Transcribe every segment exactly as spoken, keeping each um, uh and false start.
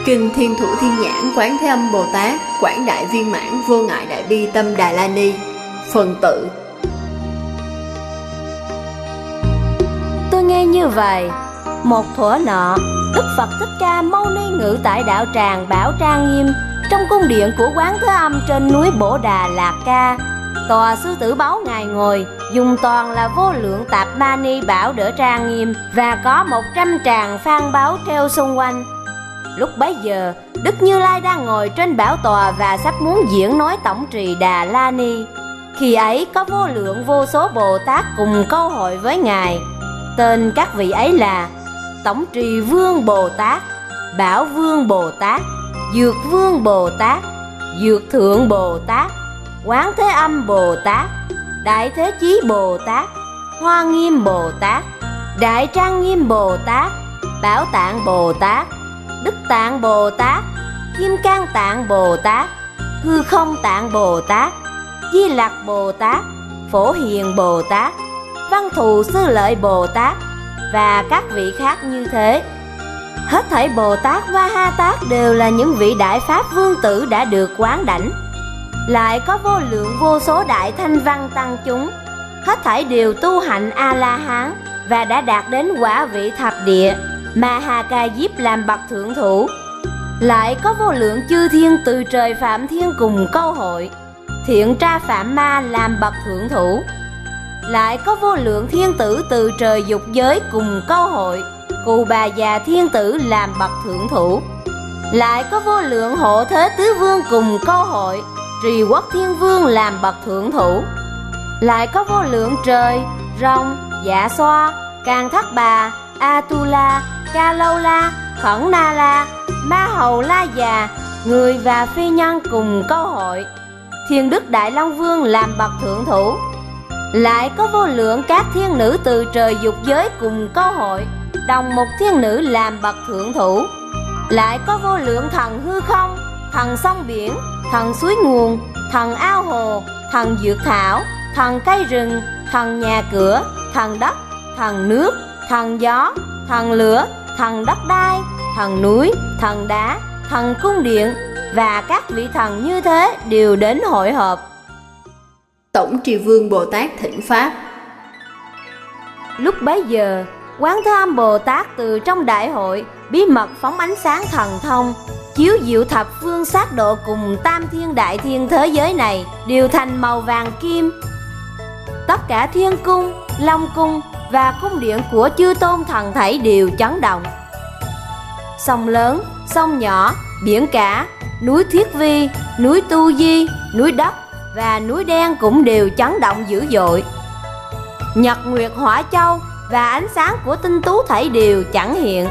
Kinh Thiên Thủ Thiên Nhãn Quán Thế Âm Bồ Tát Quảng Đại Viên Mãn Vô Ngại Đại Bi Tâm Đà La Ni. Phần tự. Tôi nghe như vậy. Một thuở nọ, Đức Phật Thích Ca Mâu Ni ngự tại đạo tràng Bảo Trang Nghiêm, trong cung điện của Quán Thế Âm trên núi Bổ Đà Lạt Ca. Tòa sư tử báu ngài ngồi, dùng toàn là vô lượng tạp mani bảo đỡ trang nghiêm, và có một trăm tràng phan báu treo xung quanh. Lúc bấy giờ, Đức Như Lai đang ngồi trên bảo tòa và sắp muốn diễn nói tổng trì Đà La Ni. Khi ấy có vô lượng vô số Bồ Tát cùng câu hội với ngài. Tên các vị ấy là Tổng trì Vương Bồ Tát, Bảo Vương Bồ Tát, Dược Vương Bồ Tát, Dược Thượng Bồ Tát, Quán Thế Âm Bồ Tát, Đại Thế Chí Bồ Tát, Hoa Nghiêm Bồ Tát, Đại Trang Nghiêm Bồ Tát, Bảo Tạng Bồ Tát, Đức Tạng Bồ Tát, Kim Cang Tạng Bồ Tát, Hư Không Tạng Bồ Tát, Di Lặc Bồ Tát, Phổ Hiền Bồ Tát, Văn Thù Sư Lợi Bồ Tát và các vị khác như thế. Hết thảy Bồ Tát và Ha Tát đều là những vị đại pháp vương tử đã được quán đảnh. Lại có vô lượng vô số đại thanh văn tăng chúng, hết thảy đều tu hạnh A-la-hán và đã đạt đến quả vị thập địa, mà Hà Ca Diếp làm bậc thượng thủ. Lại có vô lượng chư thiên từ trời Phạm Thiên cùng câu hội, Thiện Tra Phạm Ma làm bậc thượng thủ. Lại có vô lượng thiên tử từ trời dục giới cùng câu hội, Cù Bà Già Thiên Tử làm bậc thượng thủ. Lại có vô lượng hộ thế tứ vương cùng câu hội, Trì Quốc Thiên Vương làm bậc thượng thủ. Lại có vô lượng trời, rồng, Dạ Xoa, Càng Thắt Bà, A-tu-la, Ca-lâu-la, Khẩn-na-la, Ma Hầu La Già, người và phi nhân cùng câu hội, Thiên Đức Đại Long Vương làm bậc thượng thủ. Lại có vô lượng các thiên nữ từ trời dục giới cùng câu hội, Đồng Mục Thiên Nữ làm bậc thượng thủ. Lại có vô lượng thần hư không, thần sông biển, thần suối nguồn, thần ao hồ, thần dược thảo, thần cây rừng, thần nhà cửa, thần đất, thần nước, thần gió, thần lửa, thần đất đai, thần núi, thần đá, thần cung điện và các vị thần như thế đều đến hội họp. Tổng trì Vương Bồ Tát thỉnh pháp. Lúc bấy giờ, Quán Thế Âm Bồ Tát từ trong đại hội bí mật phóng ánh sáng thần thông, chiếu diệu thập phương sát độ cùng tam thiên đại thiên thế giới này đều thành màu vàng kim. Tất cả thiên cung, long cung và cung điện của chư tôn thần thảy đều chấn động. Sông lớn, sông nhỏ, biển cả, núi Thiết Vi, núi Tu Di, núi Đất và núi Đen cũng đều chấn động dữ dội. Nhật Nguyệt Hỏa Châu và ánh sáng của tinh tú thảy đều chẳng hiện.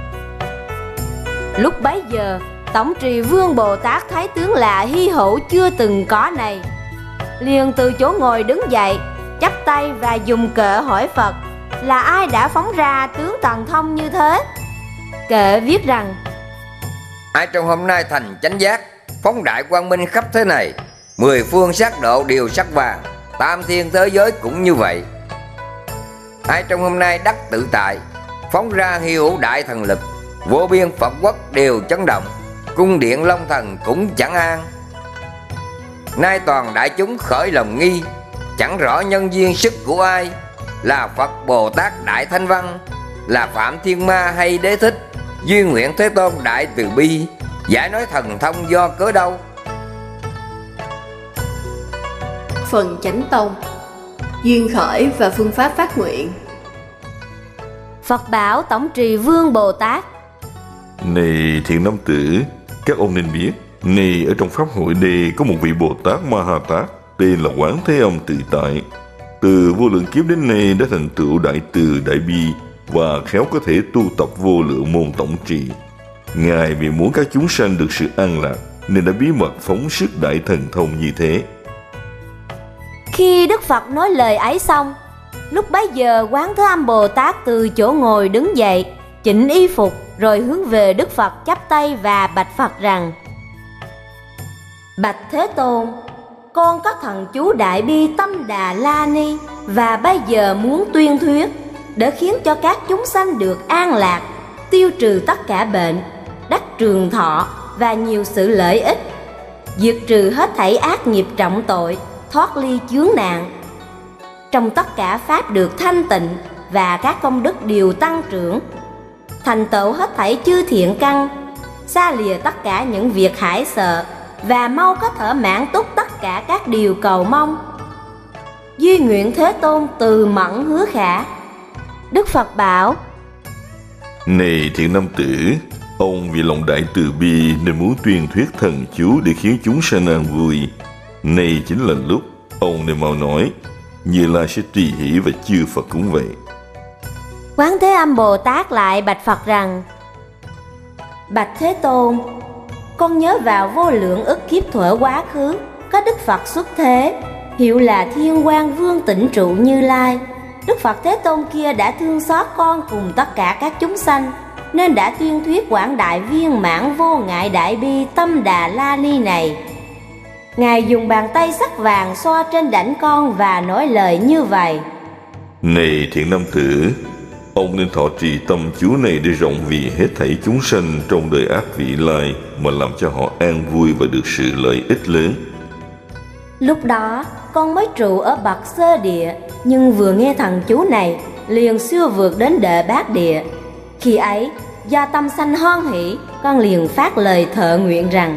Lúc bấy giờ, Tổng trì Vương Bồ Tát thấy tướng lạ hy hữu chưa từng có này, liền từ chỗ ngồi đứng dậy, chắp tay và dùng kệ hỏi Phật là ai đã phóng ra tướng thần thông như thế. Kệ viết rằng: ai trong hôm nay thành chánh giác, phóng đại quang minh khắp thế này, mười phương sát độ đều sắc vàng, tam thiên thế giới cũng như vậy. Ai trong hôm nay đắc tự tại, phóng ra hy hữu đại thần lực, vô biên Phật quốc đều chấn động, cung điện long thần cũng chẳng an. Nay toàn đại chúng khởi lòng nghi, chẳng rõ nhân duyên sức của ai, là Phật Bồ Tát Đại Thanh Văn, là Phạm Thiên Ma hay Đế Thích, duyên nguyện Thế Tôn Đại Từ Bi, giải nói thần thông do cớ đâu. Phần chánh tông. Duyên khởi và phương pháp phát nguyện. Phật bảo Tổng trì Vương Bồ Tát: này thiện nam tử, các ông nên biết, này ở trong pháp hội đây có một vị Bồ Tát Ma Ha Tát tên là Quán Thế Âm Tự Tại. Từ vô lượng kiếp đến nay đã thành tựu đại từ đại bi và khéo có thể tu tập vô lượng môn tổng trì. Ngài vì muốn các chúng sanh được sự an lạc nên đã bí mật phóng sức đại thần thông như thế. Khi Đức Phật nói lời ấy xong, lúc bấy giờ Quán Thế Âm Bồ Tát từ chỗ ngồi đứng dậy, chỉnh y phục rồi hướng về Đức Phật chắp tay và bạch Phật rằng: bạch Thế Tôn, con có thần chú Đại Bi Tâm Đà La Ni và bây giờ muốn tuyên thuyết để khiến cho các chúng sanh được an lạc, tiêu trừ tất cả bệnh, đắc trường thọ và nhiều sự lợi ích, diệt trừ hết thảy ác nghiệp trọng tội, thoát ly chướng nạn. Trong tất cả pháp được thanh tịnh và các công đức đều tăng trưởng, thành tựu hết thảy chư thiện căn, xa lìa tất cả những việc hãi sợ và mau có thể mãn túc tất cả các điều cầu mong. Duy nguyện Thế Tôn từ mẫn hứa khả. Đức Phật bảo: Này thiện nam tử, ông vì lòng đại từ bi nên muốn tuyên thuyết thần chú để khiến chúng sanh an vui. Này chính là lúc ông nên mau nói, Như Lai sẽ tùy hỷ và chư Phật cũng vậy. Quán Thế Âm Bồ Tát lại bạch Phật rằng: Bạch Thế Tôn, con nhớ vào vô lượng ức kiếp thuở quá khứ, có Đức Phật xuất thế, hiệu là Thiên Quang Vương Tịnh Trụ Như Lai. Đức Phật Thế Tôn kia đã thương xót con cùng tất cả các chúng sanh, nên đã tuyên thuyết quảng đại viên mãn vô ngại đại bi tâm Đà La Ni này. Ngài dùng bàn tay sắc vàng xoa trên đảnh con và nói lời như vậy: Này thiện nam tử, ông nên thọ trì tâm chú này để rộng vì hết thảy chúng sanh trong đời ác vị lai, mà làm cho họ an vui và được sự lợi ích lớn. Lúc đó con mới trụ ở bậc sơ địa, nhưng vừa nghe thần chú này liền siêu vượt đến đệ bát địa. Khi ấy do tâm sanh hoan hỷ, con liền phát lời thệ nguyện rằng: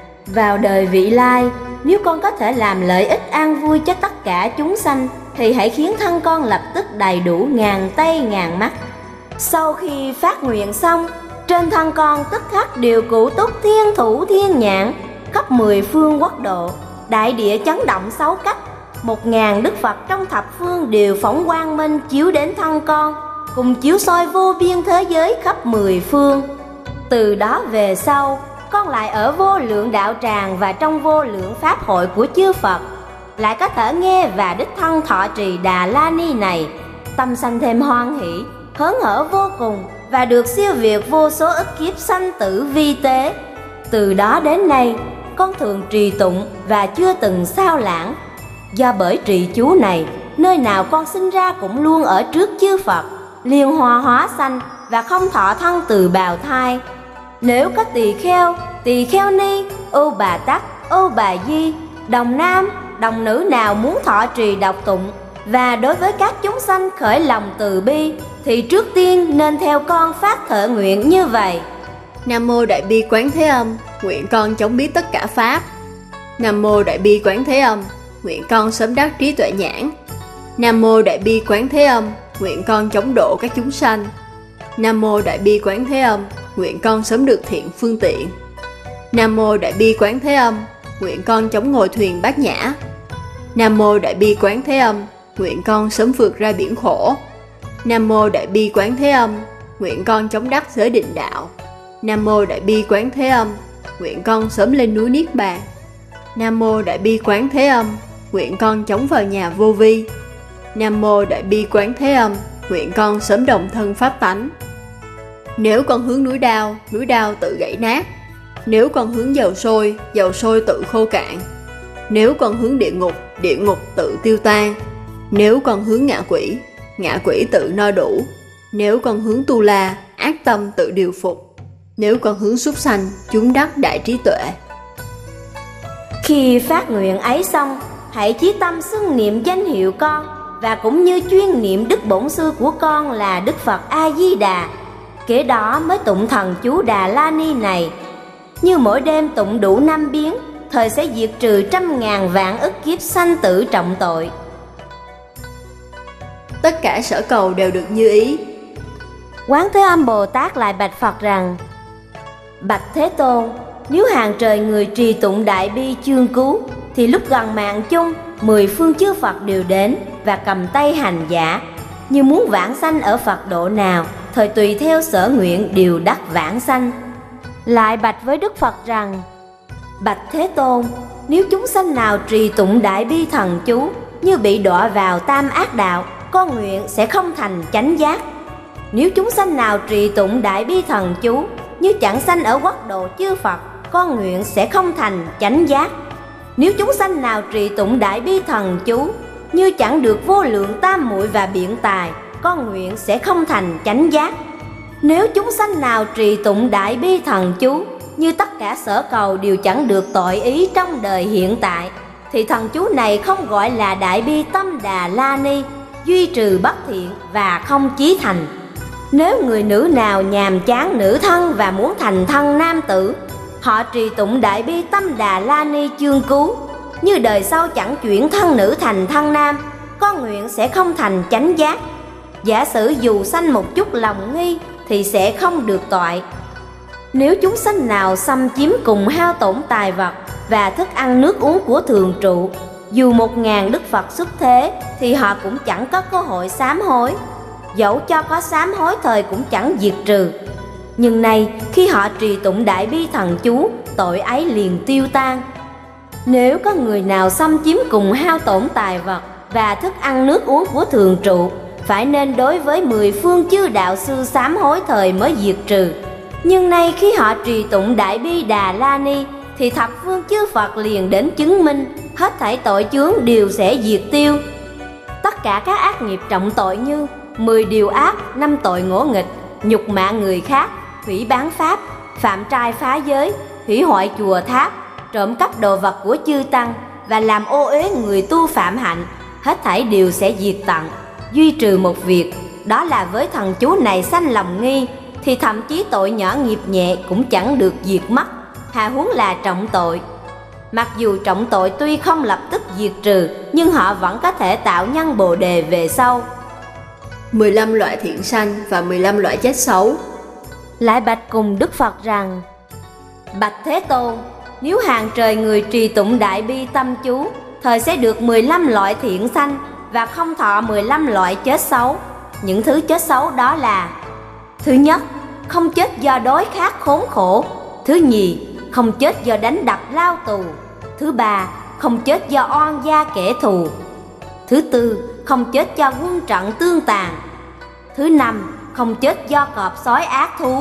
Vào đời vị lai, nếu con có thể làm lợi ích an vui cho tất cả chúng sanh, thì hãy khiến thân con lập tức đầy đủ ngàn tay ngàn mắt. Sau khi phát nguyện xong, trên thân con tức khắc đều cụ túc thiên thủ thiên nhãn, khắp mười phương quốc độ, đại địa chấn động sáu cách. Một ngàn Đức Phật trong thập phương đều phóng quang minh chiếu đến thân con, cùng chiếu soi vô biên thế giới khắp mười phương. Từ đó về sau, con lại ở vô lượng đạo tràng và trong vô lượng pháp hội của chư Phật, lại có thể nghe và đích thân thọ trì Đà La Ni này, tâm sanh thêm hoan hỷ, hớn hở vô cùng, và được siêu việt vô số ức kiếp sanh tử vi tế. Từ đó đến nay, con thường trì tụng và chưa từng sao lãng. Do bởi trì chú này, nơi nào con sinh ra cũng luôn ở trước chư Phật, liên hoa hóa sanh và không thọ thân từ bào thai. Nếu có tỳ kheo, tỳ kheo ni, ô bà tắc, ô bà di, đồng nam, đồng nữ nào muốn thọ trì đọc tụng, và đối với các chúng sanh khởi lòng từ bi, thì trước tiên nên theo con phát thệ nguyện như vậy: Nam Mô Đại Bi Quán Thế Âm, nguyện con chống biết tất cả pháp. Nam Mô Đại Bi Quán Thế Âm, nguyện con sớm đắc trí tuệ nhãn. Nam Mô Đại Bi Quán Thế Âm, nguyện con chống độ các chúng sanh. Nam Mô Đại Bi Quán Thế Âm, nguyện con sớm được thiện phương tiện. Nam Mô Đại Bi Quán Thế Âm, nguyện con chống ngồi thuyền bát nhã. Nam Mô Đại Bi Quán Thế Âm, nguyện con sớm vượt ra biển khổ. Nam Mô Đại Bi Quán Thế Âm, nguyện con chống đắc giới định đạo. Nam Mô Đại Bi Quán Thế Âm, nguyện con sớm lên núi Niết Bàn. Nam Mô Đại Bi Quán Thế Âm, nguyện con chống vào nhà vô vi. Nam Mô Đại Bi Quán Thế Âm, nguyện con sớm đồng thân pháp tánh. Nếu con hướng núi đao, núi đao tự gãy nát. Nếu con hướng dầu sôi, dầu sôi tự khô cạn. Nếu con hướng địa ngục, địa ngục tự tiêu tan. Nếu con hướng ngạ quỷ, ngạ quỷ tự no đủ. Nếu con hướng tu la, ác tâm tự điều phục. Nếu con hướng súc sanh, chúng đắc đại trí tuệ. Khi phát nguyện ấy xong, hãy chí tâm xưng niệm danh hiệu con, và cũng như chuyên niệm đức bổn sư của con là Đức Phật A Di Đà. Kế đó mới tụng thần chú Đà La Ni này. Như mỗi đêm tụng đủ năm biến, thời sẽ diệt trừ trăm ngàn vạn ức kiếp sanh tử trọng tội. Tất cả sở cầu đều được như ý. Quán Thế Âm Bồ Tát lại bạch Phật rằng: Bạch Thế Tôn, nếu hàng trời người trì tụng đại bi chương cứu, thì lúc gần mạng chung, mười phương chư Phật đều đến và cầm tay hành giả. Như muốn vãng sanh ở Phật độ nào, thời tùy theo sở nguyện đều đắc vãng sanh. Lại bạch với Đức Phật rằng: Bạch Thế Tôn, nếu chúng sanh nào trì tụng đại bi thần chú, như bị đọa vào tam ác đạo, con nguyện sẽ không thành chánh giác. Nếu chúng sanh nào trì tụng đại bi thần chú, như chẳng sanh ở quốc độ chư Phật, con nguyện sẽ không thành chánh giác. Nếu chúng sanh nào trì tụng đại bi thần chú, như chẳng được vô lượng tam muội và biện tài, con nguyện sẽ không thành chánh giác. nếu chúng sanh nào trì tụng Đại Bi Thần chú như tất cả sở cầu đều chẳng được tội ý trong đời hiện tại, thì thần chú này không gọi là Đại Bi Tâm Đà La Ni, duy trừ bất thiện và không chí thành. Nếu người nữ nào nhàm chán nữ thân và muốn thành thân nam tử, họ trì tụng Đại Bi Tâm Đà La Ni chương cứu, như đời sau chẳng chuyển thân nữ thành thân nam, con nguyện sẽ không thành chánh giác. Giả sử dù sanh một chút lòng nghi thì sẽ không được toại. Nếu chúng sanh nào xâm chiếm cùng hao tổn tài vật và thức ăn nước uống của thường trụ, dù một ngàn Đức Phật xuất thế thì họ cũng chẳng có cơ hội sám hối. Dẫu cho có sám hối thời cũng chẳng diệt trừ. Nhưng nay khi họ trì tụng Đại Bi Thần chú, tội ấy liền tiêu tan. Nếu có người nào xâm chiếm cùng hao tổn tài vật và thức ăn nước uống của thường trụ, phải nên đối với mười phương chư đạo sư sám hối thời mới diệt trừ. Nhưng nay khi họ trì tụng Đại Bi Đà La Ni thì thập phương chư Phật liền đến chứng minh, hết thảy tội chướng đều sẽ diệt tiêu. Tất cả các ác nghiệp trọng tội như mười điều ác, năm tội ngỗ nghịch, nhục mạ người khác, hủy bán pháp, phạm trai phá giới, hủy hoại chùa tháp, trộm cắp đồ vật của chư tăng và làm ô uế người tu phạm hạnh, hết thảy đều sẽ diệt tận. Duy trừ một việc, đó là với thần chú này sanh lòng nghi thì thậm chí tội nhỏ nghiệp nhẹ cũng chẳng được diệt mất, hà huống là trọng tội. Mặc dù trọng tội tuy không lập tức diệt trừ, nhưng họ vẫn có thể tạo nhân bồ đề về sau. mười lăm loại thiện sanh và mười lăm loại chết xấu. Lại bạch cùng Đức Phật rằng: Bạch Thế Tôn, nếu hàng trời người trì tụng Đại Bi tâm chú, thời sẽ được mười lăm loại thiện sanh và không thọ mười lăm loại chết xấu. Những thứ chết xấu đó là: thứ nhất, không chết do đói khát khốn khổ. Thứ nhì, không chết do đánh đập lao tù. Thứ ba, không chết do oan gia kẻ thù. Thứ tư, không chết do quân trận tương tàn. Thứ năm, không chết do cọp sói ác thú.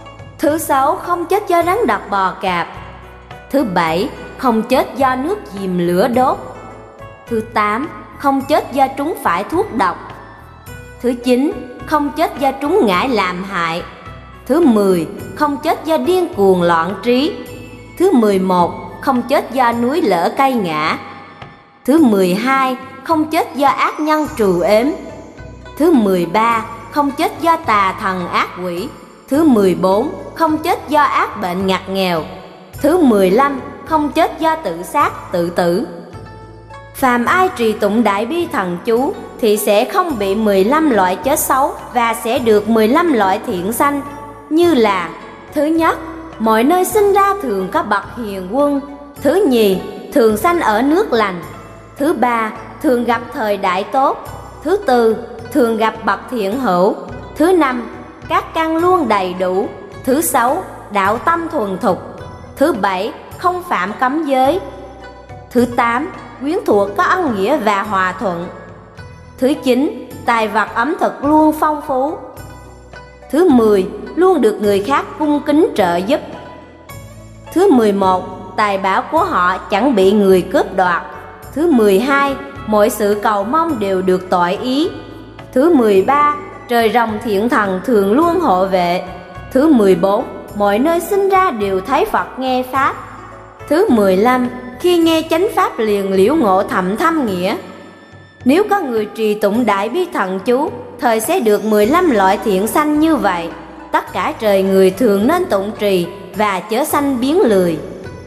Thứ sáu, không chết do rắn độc bò cạp. Thứ bảy, không chết do nước dìm lửa đốt. Thứ tám, không chết do trúng phải thuốc độc. Thứ chín, không chết do trúng ngải làm hại. Thứ mười, không chết do điên cuồng loạn trí. Thứ mười một, không chết do núi lở cây ngã. Thứ mười hai, không chết do ác nhân trù ếm. Thứ mười ba, không chết do tà thần ác quỷ. Thứ mười bốn, không chết do ác bệnh ngặt nghèo. Thứ mười lăm, không chết do tự sát tự tử. Phàm ai trì tụng Đại Bi Thần chú thì sẽ không bị mười lăm loại chết xấu và sẽ được mười lăm loại thiện sanh, như là: thứ nhất, mọi nơi sinh ra thường có bậc hiền quân. Thứ nhì, thường sanh ở nước lành. Thứ ba, thường gặp thời đại tốt. Thứ tư, thường gặp bậc thiện hữu. Thứ năm, các căn luôn đầy đủ. Thứ sáu, đạo tâm thuần thục. Thứ bảy, không phạm cấm giới. Thứ tám, quyến thuộc có ân nghĩa và hòa thuận. Thứ chín, tài vật ẩm thực luôn phong phú. Thứ mười, luôn được người khác cung kính trợ giúp. Thứ mười một, tài bảo của họ chẳng bị người cướp đoạt. Thứ mười hai, mọi sự cầu mong đều được toại ý. Thứ mười ba, trời rồng thiện thần thường luôn hộ vệ. Thứ mười bốn, mọi nơi sinh ra đều thấy Phật nghe Pháp. Thứ mười lăm, khi nghe chánh Pháp liền liễu ngộ thậm thâm nghĩa. Nếu có người trì tụng Đại Bi Thần chú, thời sẽ được mười lăm loại thiện sanh như vậy. Tất cả trời người thường nên tụng trì và chớ sanh biến lười.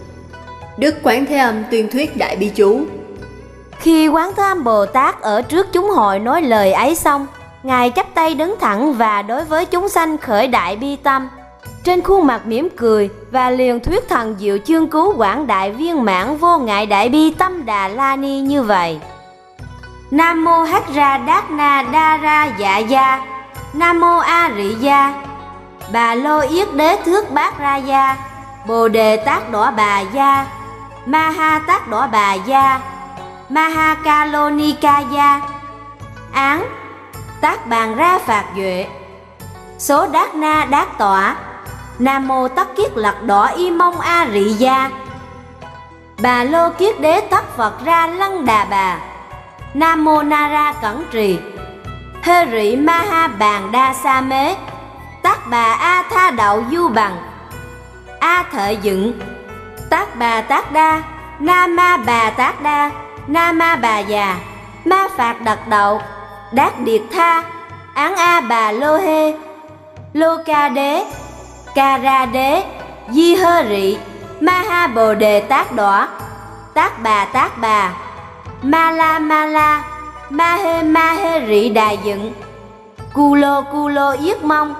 Đức Quán Thế Âm tuyên thuyết Đại Bi chú. Khi Quán Thế Âm Bồ Tát ở trước chúng hội nói lời ấy xong, Ngài chắp tay đứng thẳng và đối với chúng sanh khởi đại bi tâm. Trên khuôn mặt mỉm cười và liền thuyết thần diệu chương cứu quảng đại viên mãn vô ngại đại bi tâm Đà La Ni như vậy: Nam mô Hắc Ra Đát Na Đa Ra Dạ Gia, Nam mô A Rị Gia, Bà Lô Yết Đế Thước Bát Ra Gia, Bồ Đề Tát Đỏ Bà Gia, Ma Ha Tát Đỏ Bà Gia, Ma Ha Ca Lô Ni Ca Gia. Án: Tác bàn ra phạt duệ. Số Đát Na Đát Tọa. Nam mô Tất Kiết Lật Đỏ Y Mông A Rị Gia, Bà Lô Kiết Đế Tất Phật Ra Lăng Đà Bà. Nam mô Na Ra Cẩn Trì. Hê Rị Ma Ha Bàn Đa Sa Mế. Tác tác bà A tha đậu du bằng. A thợ dựng, tác bà tác đa, na ma bà tác đa, na ma bà già, ma phạt đặt đậu, đát điệt tha, án A bà lô hê, lô ca đế, ca ra đế, di hơ rị, ma ha bồ đề tác đỏ, tác bà tác bà, ma la ma la, ma hê ma hê rị đà dựng, cu lô cu lô yết mông,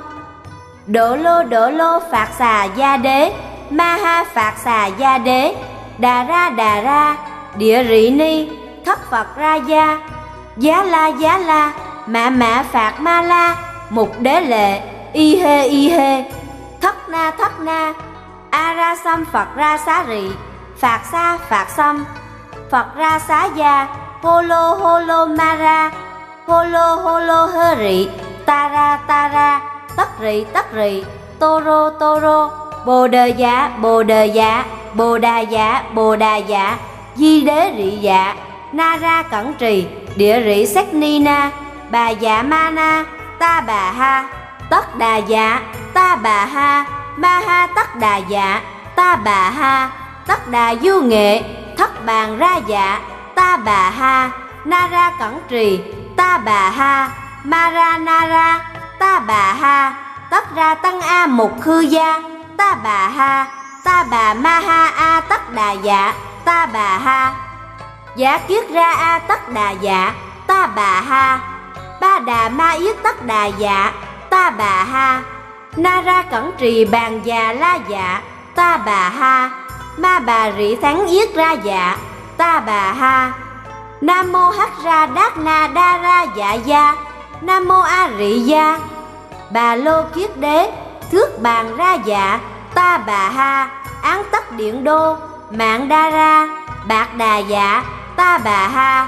đổ lô đổ lô phạt xà gia đế, ma ha phạt xà gia đế, đà ra đà ra, địa rị ni, thất Phật ra gia, giá la giá la, mã mã phạt ma la, mục đế lệ, y hê y hê, thất na thất na, a ra xăm Phật ra xá rị, phạt xa phạt xăm, Phật ra xá gia, hô lô hô lô ma ra, hô lô hô lô hơ rị, ta ra ta ra, tất rị tất rị, tô rô tô rô, bồ đề dạ bồ đề dạ, bồ đà dạ bồ đà dạ, di đế rị dạ, na ra cẩn trì, địa rị sắc ni na, bà dạ ma na, ta bà ha, tất đà dạ, ta bà ha, ma ha tất đà dạ, ta bà ha, tất đà du nghệ, thất bàn ra dạ, ta bà ha, na ra cẩn trì, ta bà ha, ma ra na ra, ta bà ha, tất ra tăng a mục khư gia, ta bà ha, ta bà ma ha a tất đà dạ, ta bà ha, giả kiết ra a tất đà dạ, ta bà ha, ba đà ma yết tất đà dạ, ta bà ha, na ra cẩn trì bàn già la dạ, ta bà ha, ma bà rị thắng yết ra dạ, ta bà ha, nam mô hắc ra đát na đa ra dạ gia, nam mô a rị gia, bà lô kiết đế, thước bàn ra dạ, ta bà ha, án tất điện đô, mạng đa ra, bạc đà dạ, ta bà ha.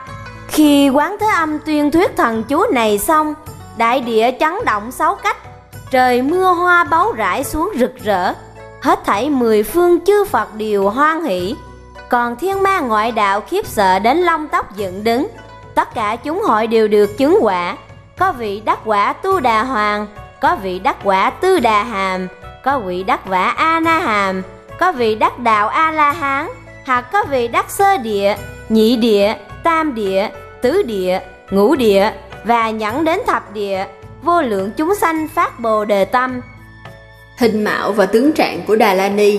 Khi Quán Thế Âm tuyên thuyết thần chú này xong, đại địa chấn động sáu cách, trời mưa hoa báu rải xuống rực rỡ, hết thảy mười phương chư Phật đều hoan hỷ, còn thiên ma ngoại đạo khiếp sợ đến lông tóc dựng đứng. Tất cả chúng hội đều được chứng quả, có vị đắc quả Tu Đà Hoàng, có vị đắc quả Tư Đà Hàm, có vị đắc quả A Na Hàm, có vị đắc đạo A La Hán, hoặc có vị đắc sơ địa, nhị địa, tam địa, tứ địa, ngũ địa và nhẫn đến thập địa, vô lượng chúng sanh phát bồ đề tâm. Hình mạo và tướng trạng của Đà La Ni.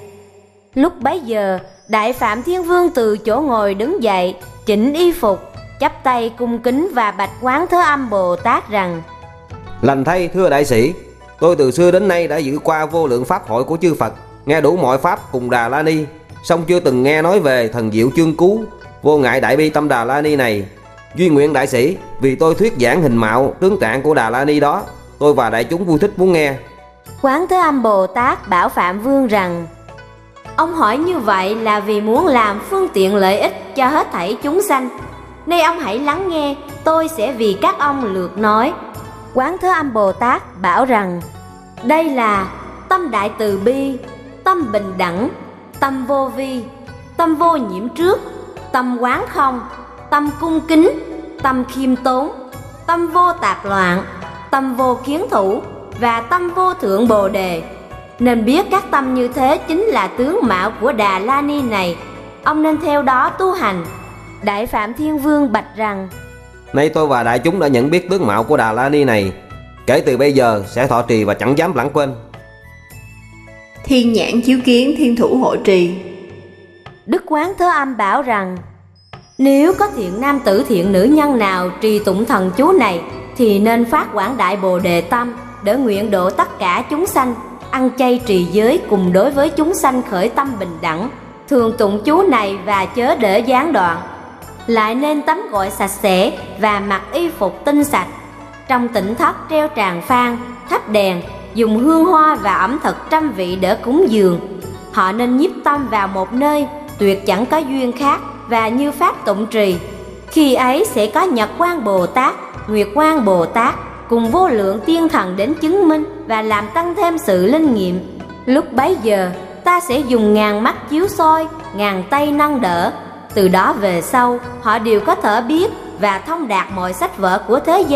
Lúc bấy giờ, Đại Phạm Thiên Vương từ chỗ ngồi đứng dậy, chỉnh y phục, chắp tay cung kính và bạch Quán Thế Âm Bồ Tát rằng: Lành thay thưa đại sĩ, tôi từ xưa đến nay đã dự qua vô lượng pháp hội của chư Phật, nghe đủ mọi pháp cùng Đà La Ni, song chưa từng nghe nói về thần diệu chương cứu vô ngại đại bi tâm Đà La Ni này. Duy nguyện đại sĩ vì tôi thuyết giảng hình mạo tướng trạng của Đà La Ni đó, tôi và đại chúng vui thích muốn nghe. Quán Thế Âm Bồ Tát bảo Phạm Vương rằng: Ông hỏi như vậy là vì muốn làm phương tiện lợi ích cho hết thảy chúng sanh. Nay ông hãy lắng nghe, tôi sẽ vì các ông lược nói. Quán Thế Âm Bồ Tát bảo rằng: Đây là tâm đại từ bi, tâm bình đẳng, tâm vô vi, tâm vô nhiễm trước, tâm quán không, tâm cung kính, tâm khiêm tốn, tâm vô tạp loạn, tâm vô kiến thủ và tâm vô thượng bồ đề. Nên biết các tâm như thế chính là tướng mạo của Đà La Ni này, ông nên theo đó tu hành. Đại Phạm Thiên Vương bạch rằng: Nay tôi và đại chúng đã nhận biết tướng mạo của Đà La Ni này, kể từ bây giờ sẽ thọ trì và chẳng dám lãng quên. Thiên nhãn chiếu kiến thiên thủ hộ trì. Đức Quán Thế Âm bảo rằng: Nếu có thiện nam tử thiện nữ nhân nào trì tụng thần chú này, thì nên phát quảng đại bồ đề tâm, để nguyện độ tất cả chúng sanh, ăn chay trì giới cùng đối với chúng sanh khởi tâm bình đẳng, thường tụng chú này và chớ để gián đoạn. Lại nên tắm gội sạch sẽ và mặc y phục tinh sạch. Trong tỉnh thất treo tràng phan, thắp đèn, dùng hương hoa và ẩm thực trăm vị để cúng dường. Họ nên nhiếp tâm vào một nơi, tuyệt chẳng có duyên khác, và như pháp tụng trì. Khi ấy sẽ có Nhật Quang Bồ Tát, Nguyệt Quang Bồ Tát cùng vô lượng tiên thần đến chứng minh và làm tăng thêm sự linh nghiệm. Lúc bấy giờ ta sẽ dùng ngàn mắt chiếu soi, ngàn tay nâng đỡ. Từ đó về sau họ đều có thể biết và thông đạt mọi sách vở của thế gian,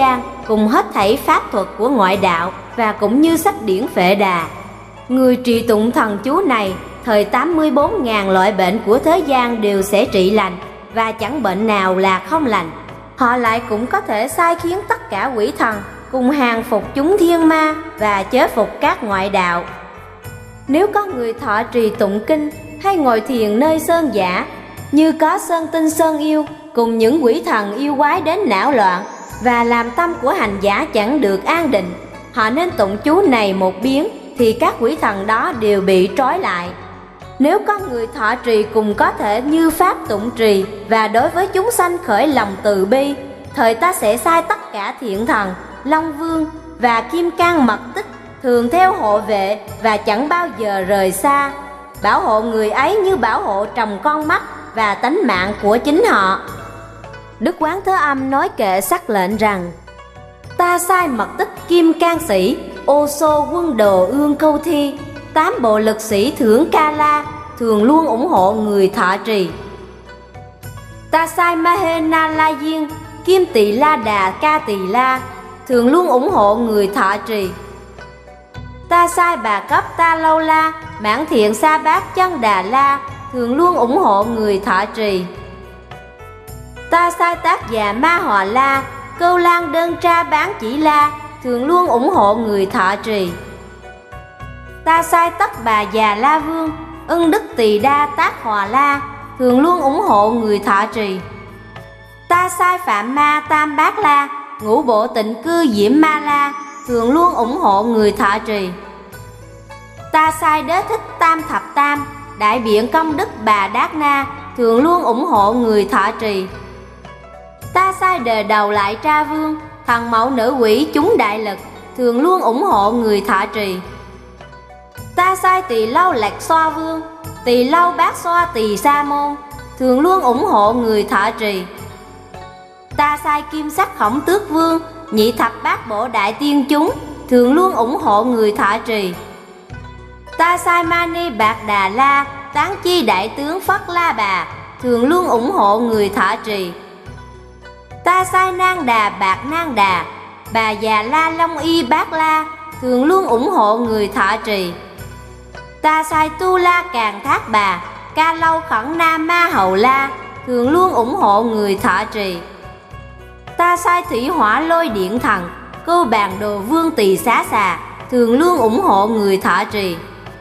cùng hết thảy pháp thuật của ngoại đạo và cũng như sách điển Phệ Đà. Người trì tụng thần chú này, thời tám mươi bốn nghìn loại bệnh của thế gian đều sẽ trị lành, và chẳng bệnh nào là không lành. Họ lại cũng có thể sai khiến tất cả quỷ thần cùng hàng phục chúng thiên ma và chế phục các ngoại đạo. Nếu có người thọ trì tụng kinh hay ngồi thiền nơi sơn giả, như có sơn tinh sơn yêu cùng những quỷ thần yêu quái đến não loạn và làm tâm của hành giả chẳng được an định, họ nên tụng chú này một biến thì các quỷ thần đó đều bị trói lại. Nếu có người thọ trì cùng có thể như pháp tụng trì và đối với chúng sanh khởi lòng từ bi, thời ta sẽ sai tất cả thiện thần, Long Vương và Kim Cang Mật Tích thường theo hộ vệ và chẳng bao giờ rời xa, bảo hộ người ấy như bảo hộ tròng con mắt và tánh mạng của chính họ. Đức Quán Thế Âm nói kệ sắc lệnh rằng: ta sai Mật Tích Kim Cang Sĩ, Ô Xô Quân Đồ Ương Câu Thi, tám bộ lực sĩ Thưởng Ca La thường luôn ủng hộ người thọ trì. Ta sai Mahena La Diên, Kim Tỳ La Đà Ca Tỳ La thường luôn ủng hộ người thọ trì. Ta sai Bà Cấp Ta Lâu La, Mãn Thiện Sa Bát Chân Đà La thường luôn ủng hộ người thọ trì. Ta sai Tác Già Ma Hòa La, Câu Lan Đơn Tra Bán Chỉ La thường luôn ủng hộ người thọ trì. Ta sai Tất Bà Già La Vương, Ưng Đức Tỳ Đa Tác Hòa La thường luôn ủng hộ người thọ trì. Ta sai Phạm Ma Tam Bát La, Ngũ Bộ Tịnh Cư Diễm Ma La thường luôn ủng hộ người thọ trì. Ta sai Đế Thích Tam Thập Tam, Đại Biện Công Đức Bà Đát Na thường luôn ủng hộ người thọ trì. Ta sai Đề Đầu Lại Tra Vương, Thần Mẫu Nữ Quỷ Chúng Đại Lực thường luôn ủng hộ người thọ trì. Ta sai Tỳ Lâu Lạc Xoa Vương, Tỳ Lâu Bát Xoa Tỳ Sa Môn thường luôn ủng hộ người thọ trì. Ta sai Kim Sắc Khổng Tước Vương, Nhị Thập Bát Bộ Đại Tiên Chúng thường luôn ủng hộ người thọ trì. Ta sai Mani Bạc Đà La, Tán Chi Đại Tướng Phất La Bà thường luôn ủng hộ người thọ trì. Ta sai Nang Đà Bạc Nang Đà, Bà Già La Long Y Bát La thường luôn ủng hộ người thọ trì. Ta sai Tu La Càn Thác Bà, Ca Lâu Khẩn Na Ma Hầu La thường luôn ủng hộ người thọ trì. Ta sai Thủy Hỏa Lôi Điện Thần, Cưu Bàn Đồ Vương Tỳ Xá Xà thường luôn ủng hộ người thọ trì.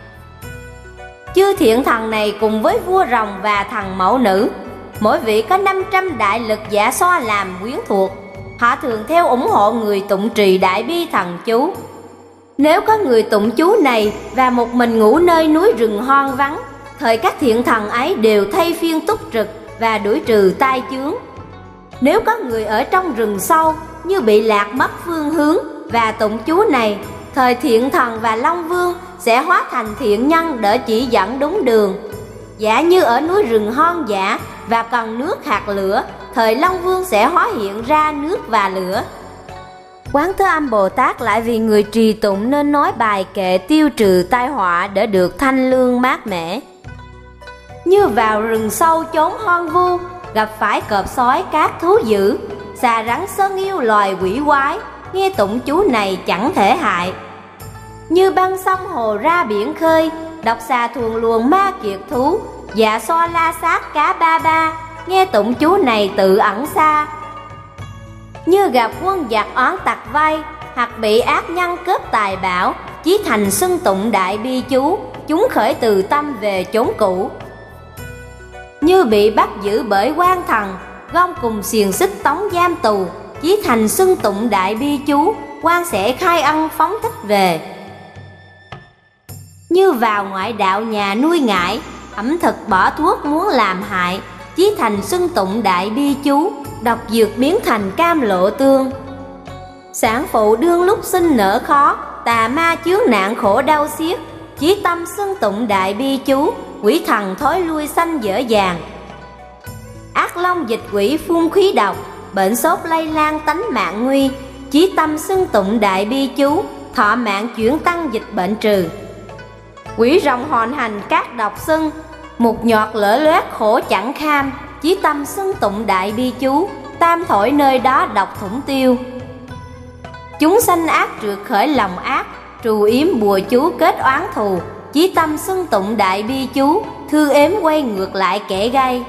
Chư thiện thần này cùng với vua rồng và thần mẫu nữ, mỗi vị có năm trăm đại lực giả xoa làm quyến thuộc. Họ thường theo ủng hộ người tụng trì Đại Bi Thần Chú. Nếu có người tụng chú này và một mình ngủ nơi núi rừng hoang vắng, thời các thiện thần ấy đều thay phiên túc trực và đuổi trừ tai chướng. Nếu có người ở trong rừng sâu như bị lạc mất phương hướng và tụng chú này, thời thiện thần và Long Vương sẽ hóa thành thiện nhân để chỉ dẫn đúng đường. Giả như ở núi rừng hoang dã và cần nước hạt lửa, thời Long Vương sẽ hóa hiện ra nước và lửa. Quán Thế Âm Bồ Tát lại vì người trì tụng nên nói bài kệ tiêu trừ tai họa để được thanh lương mát mẻ. Như vào rừng sâu chốn hoang vu, gặp phải cọp sói các thú dữ, xà rắn sơn yêu loài quỷ quái, nghe tụng chú này chẳng thể hại. Như băng sông hồ ra biển khơi, độc xà thuồng luồng ma kiệt thú, dạ xoa la sát cá ba ba, nghe tụng chú này tự ẩn xa. Như gặp quân giặc oán tặc vây, hoặc bị ác nhân cướp tài bảo, chí thành xưng tụng đại bi chú, chúng khởi từ tâm về chốn cũ. Như bị bắt giữ bởi quan thần, gom cùng xiềng xích tống giam tù, chí thành xưng tụng đại bi chú, quan sẽ khai ân phóng thích về. Như vào ngoại đạo nhà nuôi ngải, ẩm thực bỏ thuốc muốn làm hại, chí thành xưng tụng đại bi chú, độc dược biến thành cam lộ tương. Sản phụ đương lúc sinh nở khó, tà ma chướng nạn khổ đau xiết, chí tâm xưng tụng đại bi chú, quỷ thần thối lui sanh dở dàng. Ác long dịch quỷ phun khí độc, bệnh sốt lây lan tánh mạng nguy, chí tâm xưng tụng đại bi chú, thọ mạng chuyển tăng dịch bệnh trừ. Quỷ rồng hoành hành các độc xưng, một nhọt lỡ loét khổ chẳng kham, chí tâm xưng tụng đại bi chú, tam thổi nơi đó độc thủng tiêu. Chúng sanh ác trượt khởi lòng ác, trù yếm bùa chú kết oán thù, chí tâm xưng tụng đại bi chú, thư ếm quay ngược lại kẻ gây.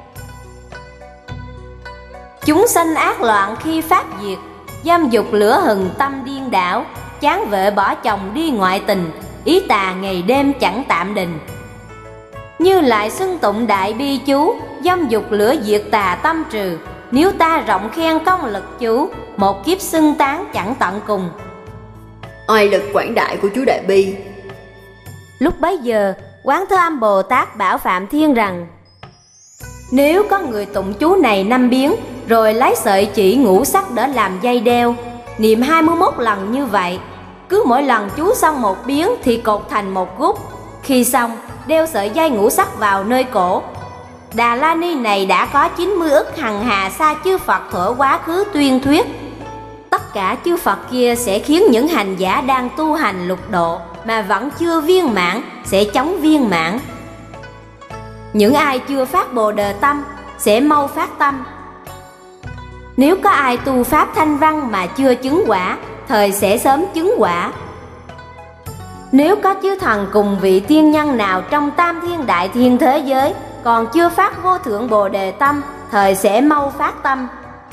Chúng sanh ác loạn khi phát diệt, dâm dục lửa hừng tâm điên đảo, chán vợ bỏ chồng đi ngoại tình, ý tà ngày đêm chẳng tạm đình. Như lại xưng tụng đại bi chú, dâm dục lửa diệt tà tâm trừ, nếu ta rộng khen công lực chú, một kiếp xưng tán chẳng tận cùng. Oai lực quảng đại của chú Đại Bi. Lúc bấy giờ, Quán Thế Âm Bồ Tát bảo Phạm Thiên rằng: nếu có người tụng chú này năm biến, rồi lấy sợi chỉ ngũ sắc để làm dây đeo, niệm hai mươi mốt lần như vậy, cứ mỗi lần chú xong một biến thì cột thành một gút. Khi xong, đeo sợi dây ngũ sắc vào nơi cổ. Đà La Ni này đã có chín mươi ức hằng hà sa chư Phật thuở quá khứ tuyên thuyết. Tất cả chư Phật kia sẽ khiến những hành giả đang tu hành lục độ mà vẫn chưa viên mãn sẽ chóng viên mãn. Những ai chưa phát Bồ Đề tâm sẽ mau phát tâm. Nếu có ai tu pháp thanh văn mà chưa chứng quả, thời sẽ sớm chứng quả. Nếu có chư thần cùng vị tiên nhân nào trong tam thiên đại thiên thế giới còn chưa phát vô thượng Bồ Đề tâm, thời sẽ mau phát tâm.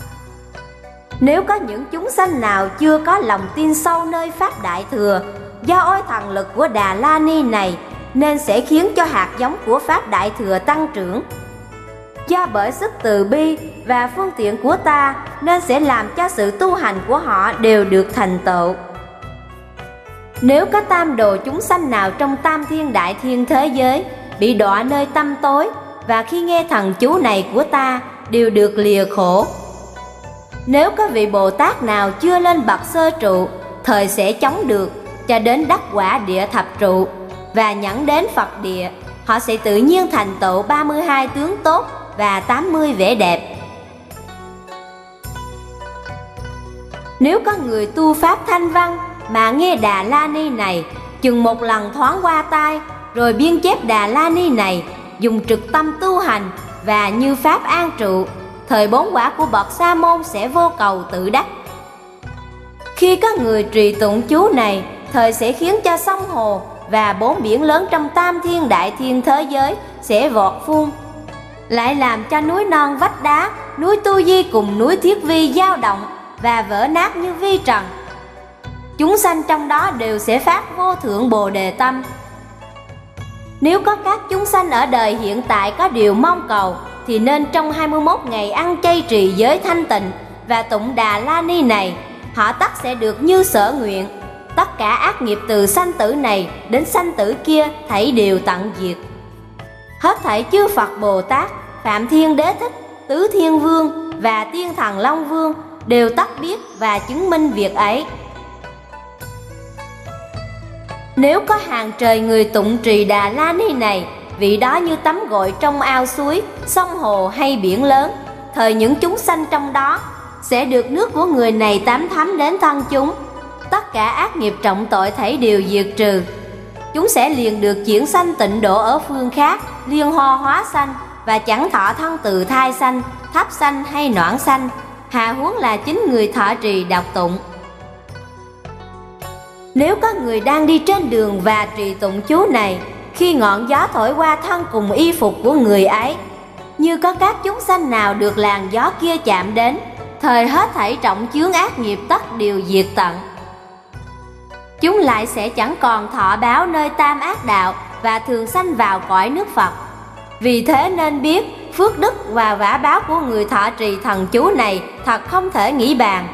Nếu có những chúng sanh nào chưa có lòng tin sâu nơi pháp đại thừa, do oai thần lực của Đà La Ni này nên sẽ khiến cho hạt giống của pháp đại thừa tăng trưởng. Do bởi sức từ bi và phương tiện của ta nên sẽ làm cho sự tu hành của họ đều được thành tựu. Nếu có tam đồ chúng sanh nào trong tam thiên đại thiên thế giới bị đọa nơi tâm tối, và khi nghe thần chú này của ta đều được lìa khổ. Nếu có vị Bồ Tát nào chưa lên bậc sơ trụ, thời sẽ chống được cho đến đắc quả địa thập trụ và nhẫn đến Phật địa, họ sẽ tự nhiên thành tựu ba mươi hai tướng tốt và tám mươi vẻ đẹp. Nếu có người tu pháp thanh văn mà nghe Đà La Ni này chừng một lần thoáng qua tai, rồi biên chép Đà La Ni này, dùng trực tâm tu hành và như pháp an trụ, thời bốn quả của bậc sa môn sẽ vô cầu tự đắc. Khi có người trì tụng chú này, thời sẽ khiến cho sông hồ và bốn biển lớn trong tam thiên đại thiên thế giới sẽ vọt phun, lại làm cho núi non vách đá, núi Tu Di cùng núi Thiết Vi dao động và vỡ nát như vi trần. Chúng sanh trong đó đều sẽ phát vô thượng Bồ Đề tâm. Nếu có các chúng sanh ở đời hiện tại có điều mong cầu, thì nên trong hai mươi mốt ngày ăn chay trì giới thanh tịnh và tụng Đà La Ni này, họ tất sẽ được như sở nguyện. Tất cả ác nghiệp từ sanh tử này đến sanh tử kia thảy đều tận diệt. Hết thảy chư Phật Bồ Tát, Phạm Thiên Đế Thích, Tứ Thiên Vương và Tiên Thần Long Vương đều tất biết và chứng minh việc ấy. Nếu có hàng trời người tụng trì Đà La Ni này, vị đó như tắm gội trong ao suối, sông hồ hay biển lớn, thời những chúng sanh trong đó sẽ được nước của người này tắm thấm đến thân chúng. Tất cả ác nghiệp trọng tội thảy đều diệt trừ. Chúng sẽ liền được chuyển sanh tịnh độ ở phương khác, liên hoa hóa sanh, và chẳng thọ thân từ thai sanh, thấp sanh hay noãn sanh, hà huống là chính người thọ trì đọc tụng. Nếu có người đang đi trên đường và trì tụng chú này, khi ngọn gió thổi qua thân cùng y phục của người ấy, như có các chúng sanh nào được làn gió kia chạm đến, thời hết thảy trọng chướng ác nghiệp tất đều diệt tận. Chúng lại sẽ chẳng còn thọ báo nơi tam ác đạo và thường sanh vào cõi nước Phật. Vì thế nên biết phước đức và vả báo của người thọ trì thần chú này thật không thể nghĩ bàn.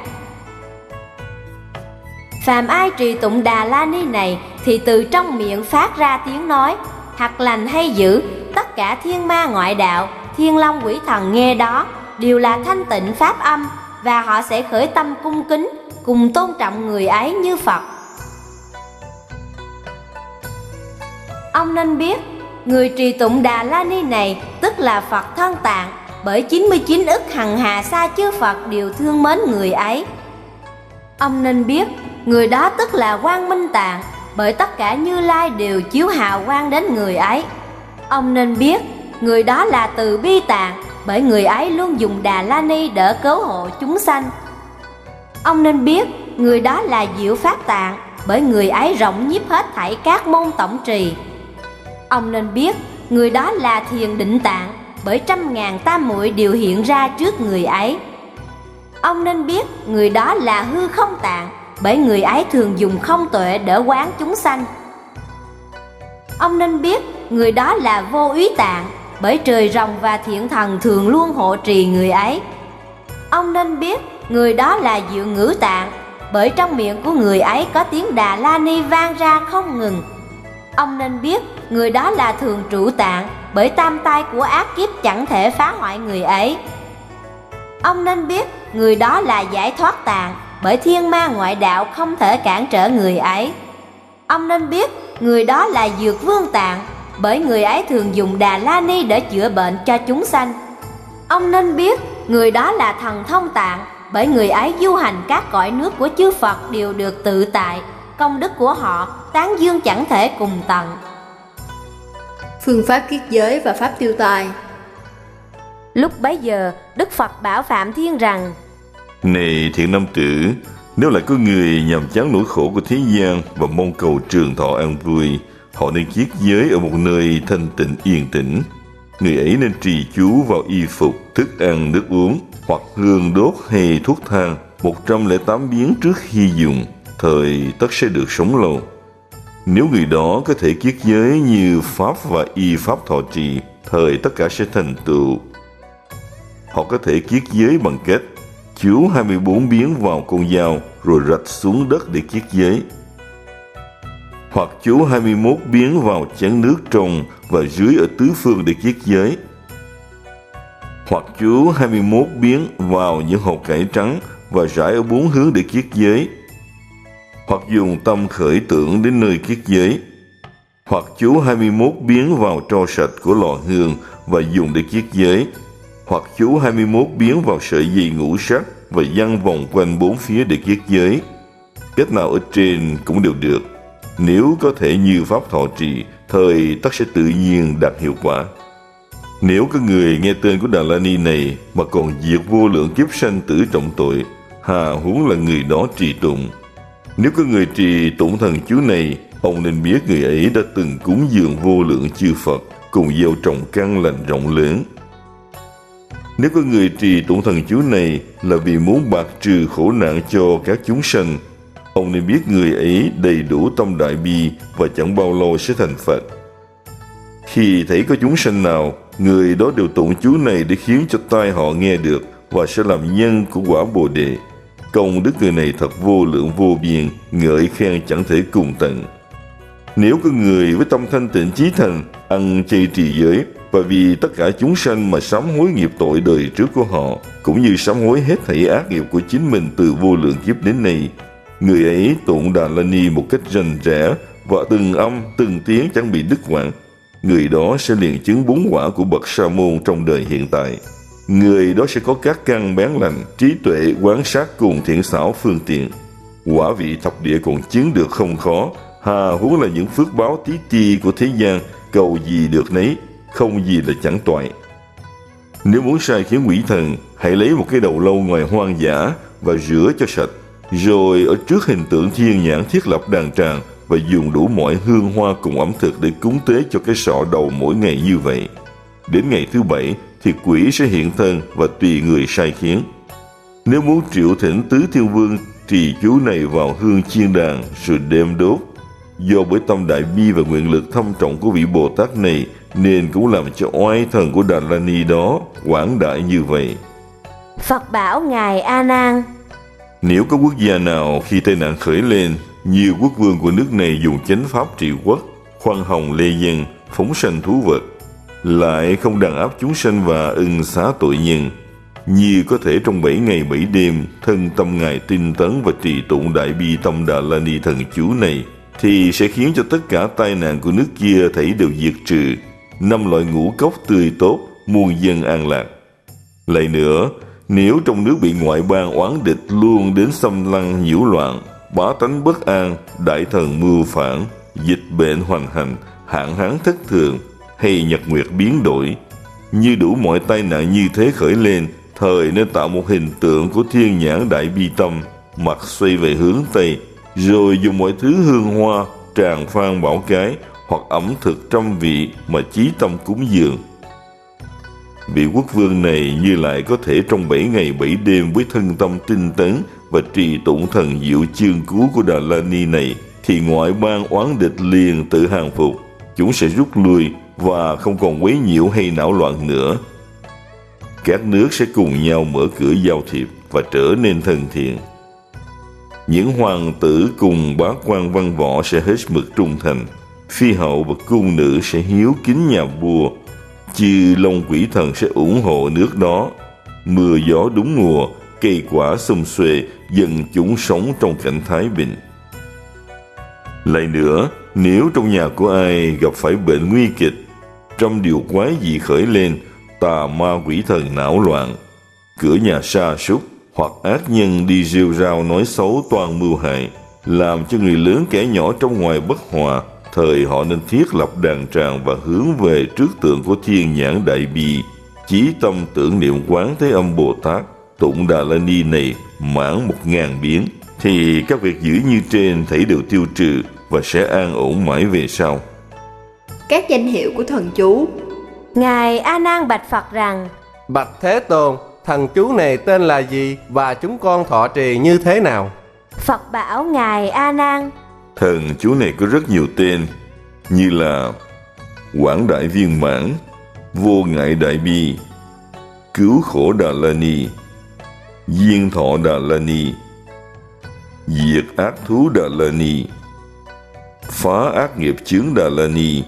Phàm ai trì tụng Đà La Ni này thì từ trong miệng phát ra tiếng nói, hoặc lành hay dữ, tất cả thiên ma ngoại đạo, thiên long quỷ thần nghe đó đều là thanh tịnh pháp âm, và họ sẽ khởi tâm cung kính cùng tôn trọng người ấy như Phật. Ông nên biết, người trì tụng Đà La Ni này tức là Phật thân tạng, bởi chín mươi chín ức hằng hà sa chư Phật đều thương mến người ấy. Ông nên biết, người đó tức là Quang Minh Tạng, bởi tất cả Như Lai đều chiếu hào quang đến người ấy. Ông nên biết, người đó là Từ Bi Tạng, bởi người ấy luôn dùng Đà La Ni đỡ cứu hộ chúng sanh. Ông nên biết, người đó là Diệu Pháp Tạng, bởi người ấy rộng nhiếp hết thảy các môn tổng trì. Ông nên biết người đó là Thiền Định Tạng, bởi trăm ngàn tam muội đều hiện ra trước người ấy. Ông nên biết người đó là Hư Không Tạng, bởi người ấy thường dùng không tuệ đỡ quán chúng sanh. Ông nên biết người đó là Vô Úy Tạng, bởi trời rồng và thiện thần thường luôn hộ trì người ấy. Ông nên biết người đó là Diệu Ngữ Tạng, bởi trong miệng của người ấy có tiếng Đà La Ni vang ra không ngừng. Ông nên biết người đó là Thường Trụ Tạng, bởi tam tai của ác kiếp chẳng thể phá hoại người ấy. Ông nên biết người đó là Giải Thoát Tạng, bởi thiên ma ngoại đạo không thể cản trở người ấy. Ông nên biết người đó là Dược Vương Tạng, bởi người ấy thường dùng Đà La Ni để chữa bệnh cho chúng sanh. Ông nên biết người đó là Thần Thông Tạng, bởi người ấy du hành các cõi nước của chư Phật đều được tự tại, công đức của họ tán dương chẳng thể cùng tận. Phương pháp kiết giới và pháp tiêu tai. Lúc bấy giờ, Đức Phật bảo Phạm Thiên rằng: Này thiện nam tử, nếu lại có người nhằm chán nỗi khổ của thế gian và mong cầu trường thọ an vui, họ nên kiết giới ở một nơi thanh tịnh yên tĩnh. Người ấy nên trì chú vào y phục, thức ăn, nước uống, hoặc hương đốt hay thuốc thang một trăm lẻ tám biến trước khi dùng, thời tất sẽ được sống lâu. Nếu người đó có thể kiết giới như pháp và y pháp thọ trì, thời tất cả sẽ thành tựu. Họ có thể kiết giới bằng cách chú hai mươi bốn biến vào con dao rồi rạch xuống đất để kiết giới, hoặc chú hai mươi mốt biến vào chén nước trong và dưới ở tứ phương để kiết giới, hoặc chú hai mươi mốt biến vào những hột cải trắng và rải ở bốn hướng để kiết giới, hoặc dùng tâm khởi tưởng đến nơi kiết giới, hoặc chú hai mươi mốt biến vào tro sạch của lò hương và dùng để kiết giới, hoặc chú hai mươi mốt biến vào sợi dây ngũ sắc và giăng vòng quanh bốn phía để kiết giới. Cách nào ở trên cũng đều được. Nếu có thể như pháp thọ trì, thời tất sẽ tự nhiên đạt hiệu quả. Nếu có người nghe tên của Đà La Ni này mà còn diệt vô lượng kiếp sanh tử trọng tội, hà huống là người đó trì tụng. Nếu có người trì tụng thần chú này, ông nên biết người ấy đã từng cúng dường vô lượng chư Phật cùng gieo trồng căn lành rộng lớn. Nếu có người trì tụng thần chú này là vì muốn bạc trừ khổ nạn cho các chúng sanh, ông nên biết người ấy đầy đủ tâm đại bi và chẳng bao lâu sẽ thành Phật. Khi thấy có chúng sanh nào, người đó đều tụng chú này để khiến cho tai họ nghe được và sẽ làm nhân của quả Bồ Đề. Công đức người này thật vô lượng vô biên, ngợi khen chẳng thể cùng tận. Nếu có người với tâm thanh tịnh chí thành, ăn chay trì giới, và vì tất cả chúng sanh mà sám hối nghiệp tội đời trước của họ, cũng như sám hối hết thảy ác nghiệp của chính mình từ vô lượng kiếp đến nay, người ấy tụng Đà La Ni một cách rành rẽ và từng âm từng tiếng chẳng bị đứt quãng, người đó sẽ liền chứng bốn quả của bậc sa môn trong đời hiện tại. Người đó sẽ có các căn bén lành, trí tuệ quán sát cùng thiện xảo phương tiện. Quả vị thập địa còn chứng được không khó, hà huống là những phước báo tí ti của thế gian, cầu gì được nấy, không gì là chẳng toại. Nếu muốn sai khiến quỷ thần, hãy lấy một cái đầu lâu ngoài hoang dã và rửa cho sạch, rồi ở trước hình tượng thiên nhãn thiết lập đàn tràng và dùng đủ mọi hương hoa cùng ẩm thực để cúng tế cho cái sọ đầu mỗi ngày như vậy. Đến ngày thứ bảy thì quỷ sẽ hiện thân và tùy người sai khiến. Nếu muốn triệu thỉnh tứ thiên vương, trì chú này vào hương chiên đàn rồi đem đốt. Do bởi tâm đại bi và nguyện lực thâm trọng của vị Bồ Tát này, nên cũng làm cho oai thần của Đà La Ni đó quảng đại như vậy. Phật bảo Ngài A Nan: Nếu có quốc gia nào khi tai nạn khởi lên, nhiều quốc vương của nước này dùng chánh pháp trị quốc, khoan hồng lê dân, phóng sanh thú vật, lại không đàn áp chúng sanh và ưng xá tội nhân, như có thể trong bảy ngày bảy đêm thân tâm Ngài tinh tấn và trì tụng đại bi tâm Đà La Ni thần chú này, thì sẽ khiến cho tất cả tai nạn của nước kia thảy đều diệt trừ, năm loại ngũ cốc tươi tốt, muôn dân an lạc. Lại nữa, nếu trong nước bị ngoại bang oán địch luôn đến xâm lăng nhiễu loạn, bá tánh bất an, đại thần mưu phản, dịch bệnh hoành hành, hạn hán thất thường, hay nhật nguyệt biến đổi, như đủ mọi tai nạn như thế khởi lên, thời nên tạo một hình tượng của thiên nhãn đại bi tâm, mặt xoay về hướng Tây, rồi dùng mọi thứ hương hoa, tràng phan bảo cái hoặc ẩm thực trăm vị mà chí tâm cúng dường. Vị quốc vương này như lại có thể trong bảy ngày bảy đêm với thân tâm tinh tấn và trì tụng thần diệu chương cứu của Đà La Ni này, thì ngoại bang oán địch liền tự hàng phục, chúng sẽ rút lui và không còn quấy nhiễu hay náo loạn nữa. Các nước sẽ cùng nhau mở cửa giao thiệp và trở nên thân thiện. Những hoàng tử cùng bá quan văn võ sẽ hết mực trung thành, phi hậu và cung nữ sẽ hiếu kính nhà vua, chư long quỷ thần sẽ ủng hộ nước đó. Mưa gió đúng mùa, cây quả xum xuê, dân chúng sống trong cảnh thái bình. Lại nữa, nếu trong nhà của ai gặp phải bệnh nguy kịch, trăm điều quái dị khởi lên, tà ma quỷ thần não loạn, cửa nhà sa sút hoặc ác nhân đi rêu rao nói xấu toan mưu hại, làm cho người lớn kẻ nhỏ trong ngoài bất hòa, thời họ nên thiết lập đàn tràng và hướng về trước tượng của Thiên Nhãn Đại Bi, chí tâm tưởng niệm Quán Thế Âm Bồ Tát, tụng Đà La Ni này mãn một ngàn biến, thì các việc dữ như trên thảy đều tiêu trừ và sẽ an ổn mãi về sau. Các danh hiệu của thần chú. Ngài A Nan bạch Phật rằng: Bạch Thế Tôn, thần chú này tên là gì và chúng con thọ trì như thế nào? Phật bảo Ngài A Nan: Thần chú này có rất nhiều tên, như là Quảng Đại Viên Mãn, Vô Ngại Đại Bi, Cứu Khổ Đà La Ni, Diên Thọ Đà La Ni, Diệt Ác Thú Đà La Ni, Phá Ác Nghiệp Chướng Đà La Ni,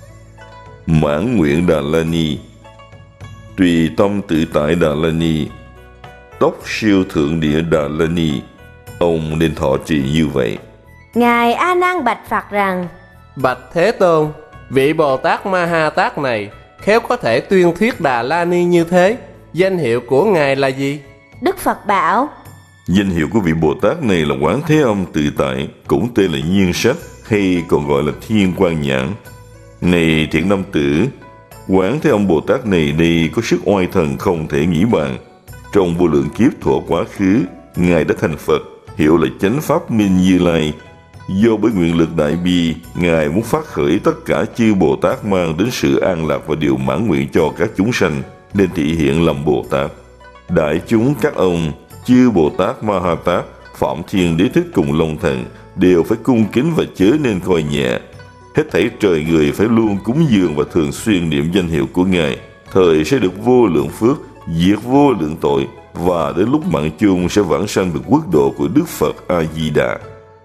Mãn Nguyện Đà La Ni, Tùy Tâm Tự Tại Đà La Ni, Tốc Siêu Thượng Địa Đà La Ni. Ông nên thọ trì như vậy. Ngài A Nan bạch Phật rằng: Bạch Thế Tôn, vị Bồ Tát Ma Ha Tát này khéo có thể tuyên thuyết Đà La Ni như thế, danh hiệu của Ngài là gì? Đức Phật bảo: Danh hiệu của vị Bồ Tát này là Quán Thế Âm Tự Tại, cũng tên là Nhiên Sách hay còn gọi là Thiên Quang Nhãn. Này thiện nam tử, Quán Thế Âm Bồ Tát này đây có sức oai thần không thể nghĩ bàn. Trong vô lượng kiếp thuở quá khứ, Ngài đã thành Phật, hiệu là Chánh Pháp Minh Như Lai. Do bởi nguyện lực đại bi, Ngài muốn phát khởi tất cả chư Bồ Tát mang đến sự an lạc và điều mãn nguyện cho các chúng sanh, nên thị hiện làm Bồ Tát. Đại chúng các ông, chư Bồ Tát Ma Ha Tát, Phạm Thiên Đế Thích cùng Long Thần đều phải cung kính và chớ nên coi nhẹ. Hết thảy trời người phải luôn cúng dường và thường xuyên niệm danh hiệu của Ngài, thời sẽ được vô lượng phước, diệt vô lượng tội, và đến lúc mạng chung sẽ vãng sanh được quốc độ của Đức Phật A Di Đà.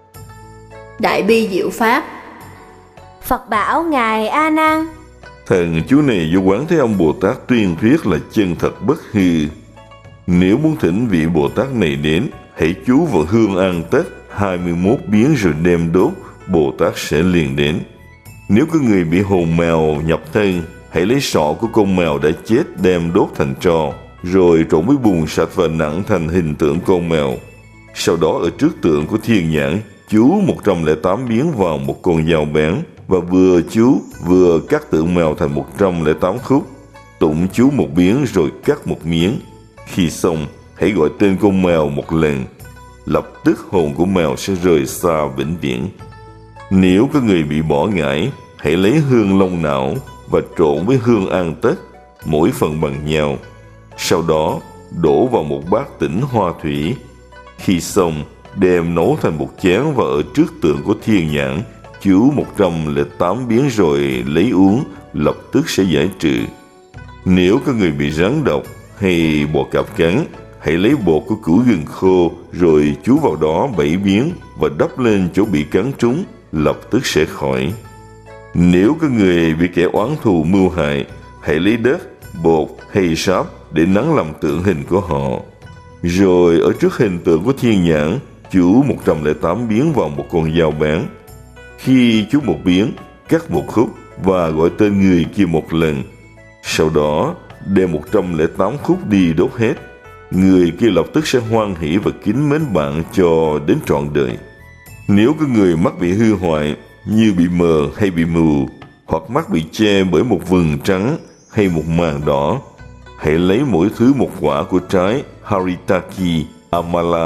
Đại bi diệu pháp. Phật bảo Ngài A Nan: Thần chú này do Quán Thế Âm Bồ Tát tuyên thuyết là chân thật bất hư. Nếu muốn thỉnh vị Bồ Tát này đến, hãy chú vào hương an tất hai mươi mốt biến rồi đem đốt, Bồ Tát sẽ liền đến. Nếu có người bị hồn mèo nhập thân, hãy lấy sọ của con mèo đã chết đem đốt thành tro, rồi trộn với bùn sạch và nặng thành hình tượng con mèo. Sau đó ở trước tượng của Thiên Nhãn, chú một trăm lẻ tám biến vào một con dao bén, và vừa chú vừa cắt tượng mèo thành một trăm lẻ tám khúc. Tụng chú một biến rồi cắt một miếng. Khi xong, hãy gọi tên con mèo một lần. Lập tức hồn của mèo sẽ rời xa vĩnh viễn. Nếu có người bị bỏ ngải, hãy lấy hương long não và trộn với hương an tất, mỗi phần bằng nhau. Sau đó, đổ vào một bát tĩnh hoa thủy. Khi xong, đem nấu thành một chén và ở trước tượng của Thiên Nhãn, chú một trăm lẻ tám biến rồi lấy uống, lập tức sẽ giải trừ. Nếu có người bị rắn độc hay bọ cạp cắn, hãy lấy bột của củ gừng khô rồi chú vào đó bảy biến và đắp lên chỗ bị cắn trúng, lập tức sẽ khỏi. Nếu có người bị kẻ oán thù mưu hại, hãy lấy đất, bột hay sáp để nắn làm tượng hình của họ. Rồi ở trước hình tượng của Thiên Nhãn, chú một trăm lẻ tám biến vào một con dao bén. Khi chú một biến, cắt một khúc và gọi tên người kia một lần. Sau đó, đem một trăm lẻ tám khúc đi đốt hết. Người kia lập tức sẽ hoan hỷ và kính mến bạn cho đến trọn đời. Nếu có người mắt bị hư hoại, như bị mờ hay bị mù, hoặc mắt bị che bởi một vầng trắng hay một màng đỏ, hãy lấy mỗi thứ một quả của trái Haritaki, Amala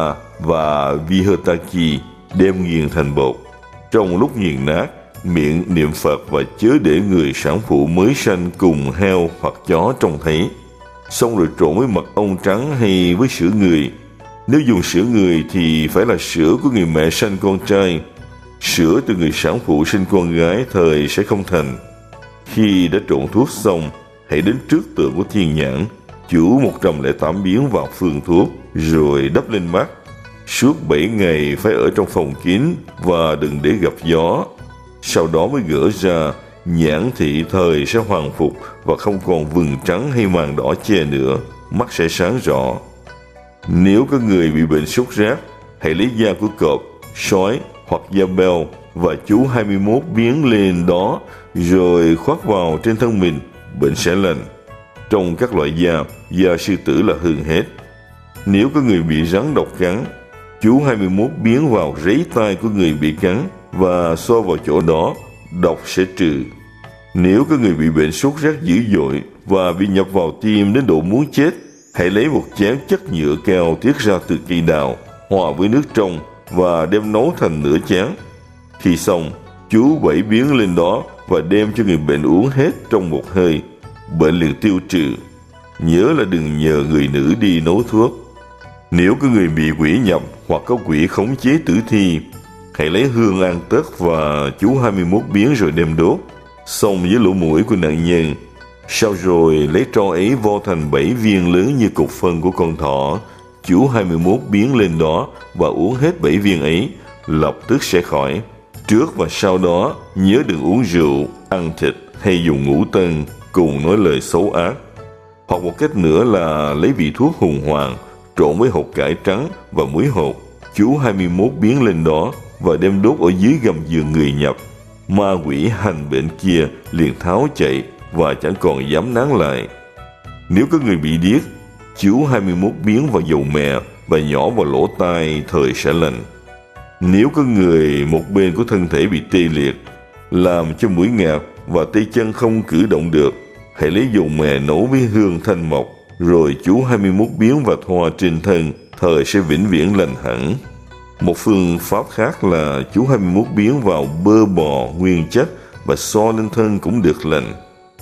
và Vihertaki đem nghiền thành bột. Trong lúc nghiền nát, miệng niệm Phật và chớ để người sản phụ mới sanh cùng heo hoặc chó trông thấy. Xong rồi trộn với mật ong trắng hay với sữa người. Nếu dùng sữa người thì phải là sữa của người mẹ sanh con trai. Sữa từ người sản phụ sinh con gái thời sẽ không thành. Khi đã trộn thuốc xong, hãy đến trước tượng của Thiên Nhãn, chú một trăm lẻ tám biến vào phương thuốc, rồi đắp lên mắt. Suốt bảy ngày phải ở trong phòng kín và đừng để gặp gió. Sau đó mới gỡ ra, nhãn thị thời sẽ hoàn phục và không còn vừng trắng hay màng đỏ che nữa, mắt sẽ sáng rõ. Nếu có người bị bệnh sốt rét, hãy lấy da của cọp, sói hoặc da beo và chú hai mươi mốt biến lên đó rồi khoác vào trên thân mình, bệnh sẽ lành. Trong các loại da, da sư tử là hơn hết. Nếu có người bị rắn độc cắn, chú hai mươi mốt biến vào rấy tai của người bị cắn và xoa vào chỗ đó, độc sẽ trừ. Nếu có người bị bệnh sốt rét dữ dội và bị nhập vào tim đến độ muốn chết, hãy lấy một chén chất nhựa keo tiết ra từ cây đào, hòa với nước trong và đem nấu thành nửa chén. Khi xong, chú bảy biến lên đó và đem cho người bệnh uống hết trong một hơi, bệnh liền tiêu trừ. Nhớ là đừng nhờ người nữ đi nấu thuốc. Nếu có người bị quỷ nhập hoặc có quỷ khống chế tử thi, hãy lấy hương an tất và chú hai mươi mốt biến rồi đem đốt, xong với lỗ mũi của nạn nhân. Sau rồi lấy tro ấy vo thành bảy viên lớn như cục phân của con thỏ, chú hai mươi mốt biến lên đó và uống hết bảy viên ấy, lập tức sẽ khỏi. Trước và sau đó nhớ đừng uống rượu, ăn thịt hay dùng ngũ tân cùng nói lời xấu ác. Hoặc một cách nữa là lấy vị thuốc hùng hoàng trộn với hột cải trắng và muối hột, chú hai mươi mốt biến lên đó và đem đốt ở dưới gầm giường người nhập. Ma quỷ hành bệnh kia liền tháo chạy và chẳng còn dám nán lại. Nếu có người bị điếc, chú hai mươi mốt biến vào dầu mè và nhỏ vào lỗ tai, thời sẽ lành. Nếu có người một bên của thân thể bị tê liệt, làm cho mũi ngạt và tay chân không cử động được, hãy lấy dầu mè nấu với hương thanh mộc, rồi chú hai mươi mốt biến và thoa trên thân, thời sẽ vĩnh viễn lành hẳn. Một phương pháp khác là chú hai mươi mốt biến vào bơ bò nguyên chất và so lên thân cũng được lành.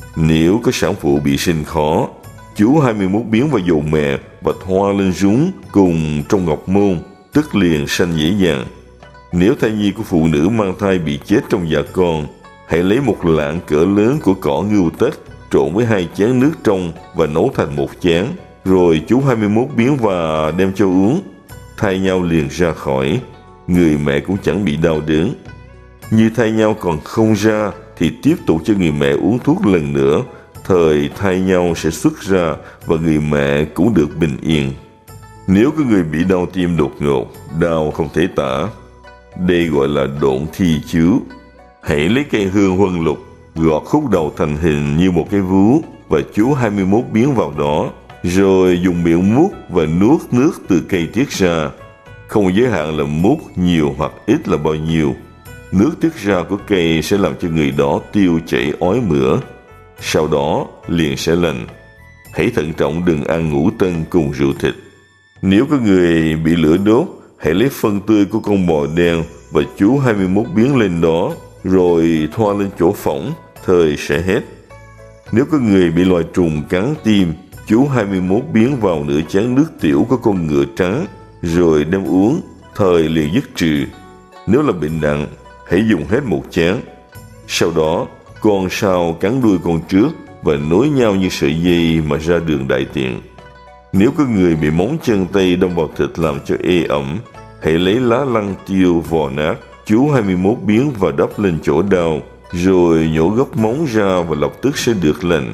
Nếu có sản phụ bị sinh khó, chú hai mươi mốt biến vào dầu mè và thoa lên rúng cùng trong ngọc môn, tức liền sanh dễ dàng. Nếu thai nhi của phụ nữ mang thai bị chết trong dạ con, hãy lấy một lạng cỡ lớn của cỏ ngưu tất trộn với hai chén nước trong và nấu thành một chén, rồi chú hai mươi mốt biến và đem cho uống. Thai nhau liền ra khỏi, người mẹ cũng chẳng bị đau đớn. Như thai nhau còn không ra thì tiếp tục cho người mẹ uống thuốc lần nữa, thời thai nhau sẽ xuất ra và người mẹ cũng được bình yên. Nếu có người bị đau tim đột ngột, đau không thể tả, đây gọi là độn thi chiếu. Hãy lấy cây hương huân lục, gọt khúc đầu thành hình như một cái vú và chú hai mươi mốt biến vào đó, rồi dùng miệng mút và nuốt nước từ cây tiết ra. Không giới hạn là mút nhiều hoặc ít là bao nhiêu. Nước tiết ra của cây sẽ làm cho người đó tiêu chảy ói mửa. Sau đó liền sẽ lành. Hãy thận trọng đừng ăn ngũ tân cùng rượu thịt. Nếu có người bị lửa đốt, hãy lấy phân tươi của con bò đen và chú hai mươi mốt biến lên đó, rồi thoa lên chỗ phỏng, thời sẽ hết. Nếu có người bị loài trùng cắn tim, chú hai mươi mốt biến vào nửa chén nước tiểu của con ngựa trắng, rồi đem uống, thời liền dứt trừ. Nếu là bệnh nặng, hãy dùng hết một chén. Sau đó, con sau cắn đuôi con trước và nối nhau như sợi dây mà ra đường đại tiện. Nếu có người bị móng chân tay đâm vào thịt làm cho ê ẩm, hãy lấy lá lăng tiêu vò nát, chú hai mươi mốt biến và đắp lên chỗ đau, rồi nhổ gốc móng ra và lập tức sẽ được lành.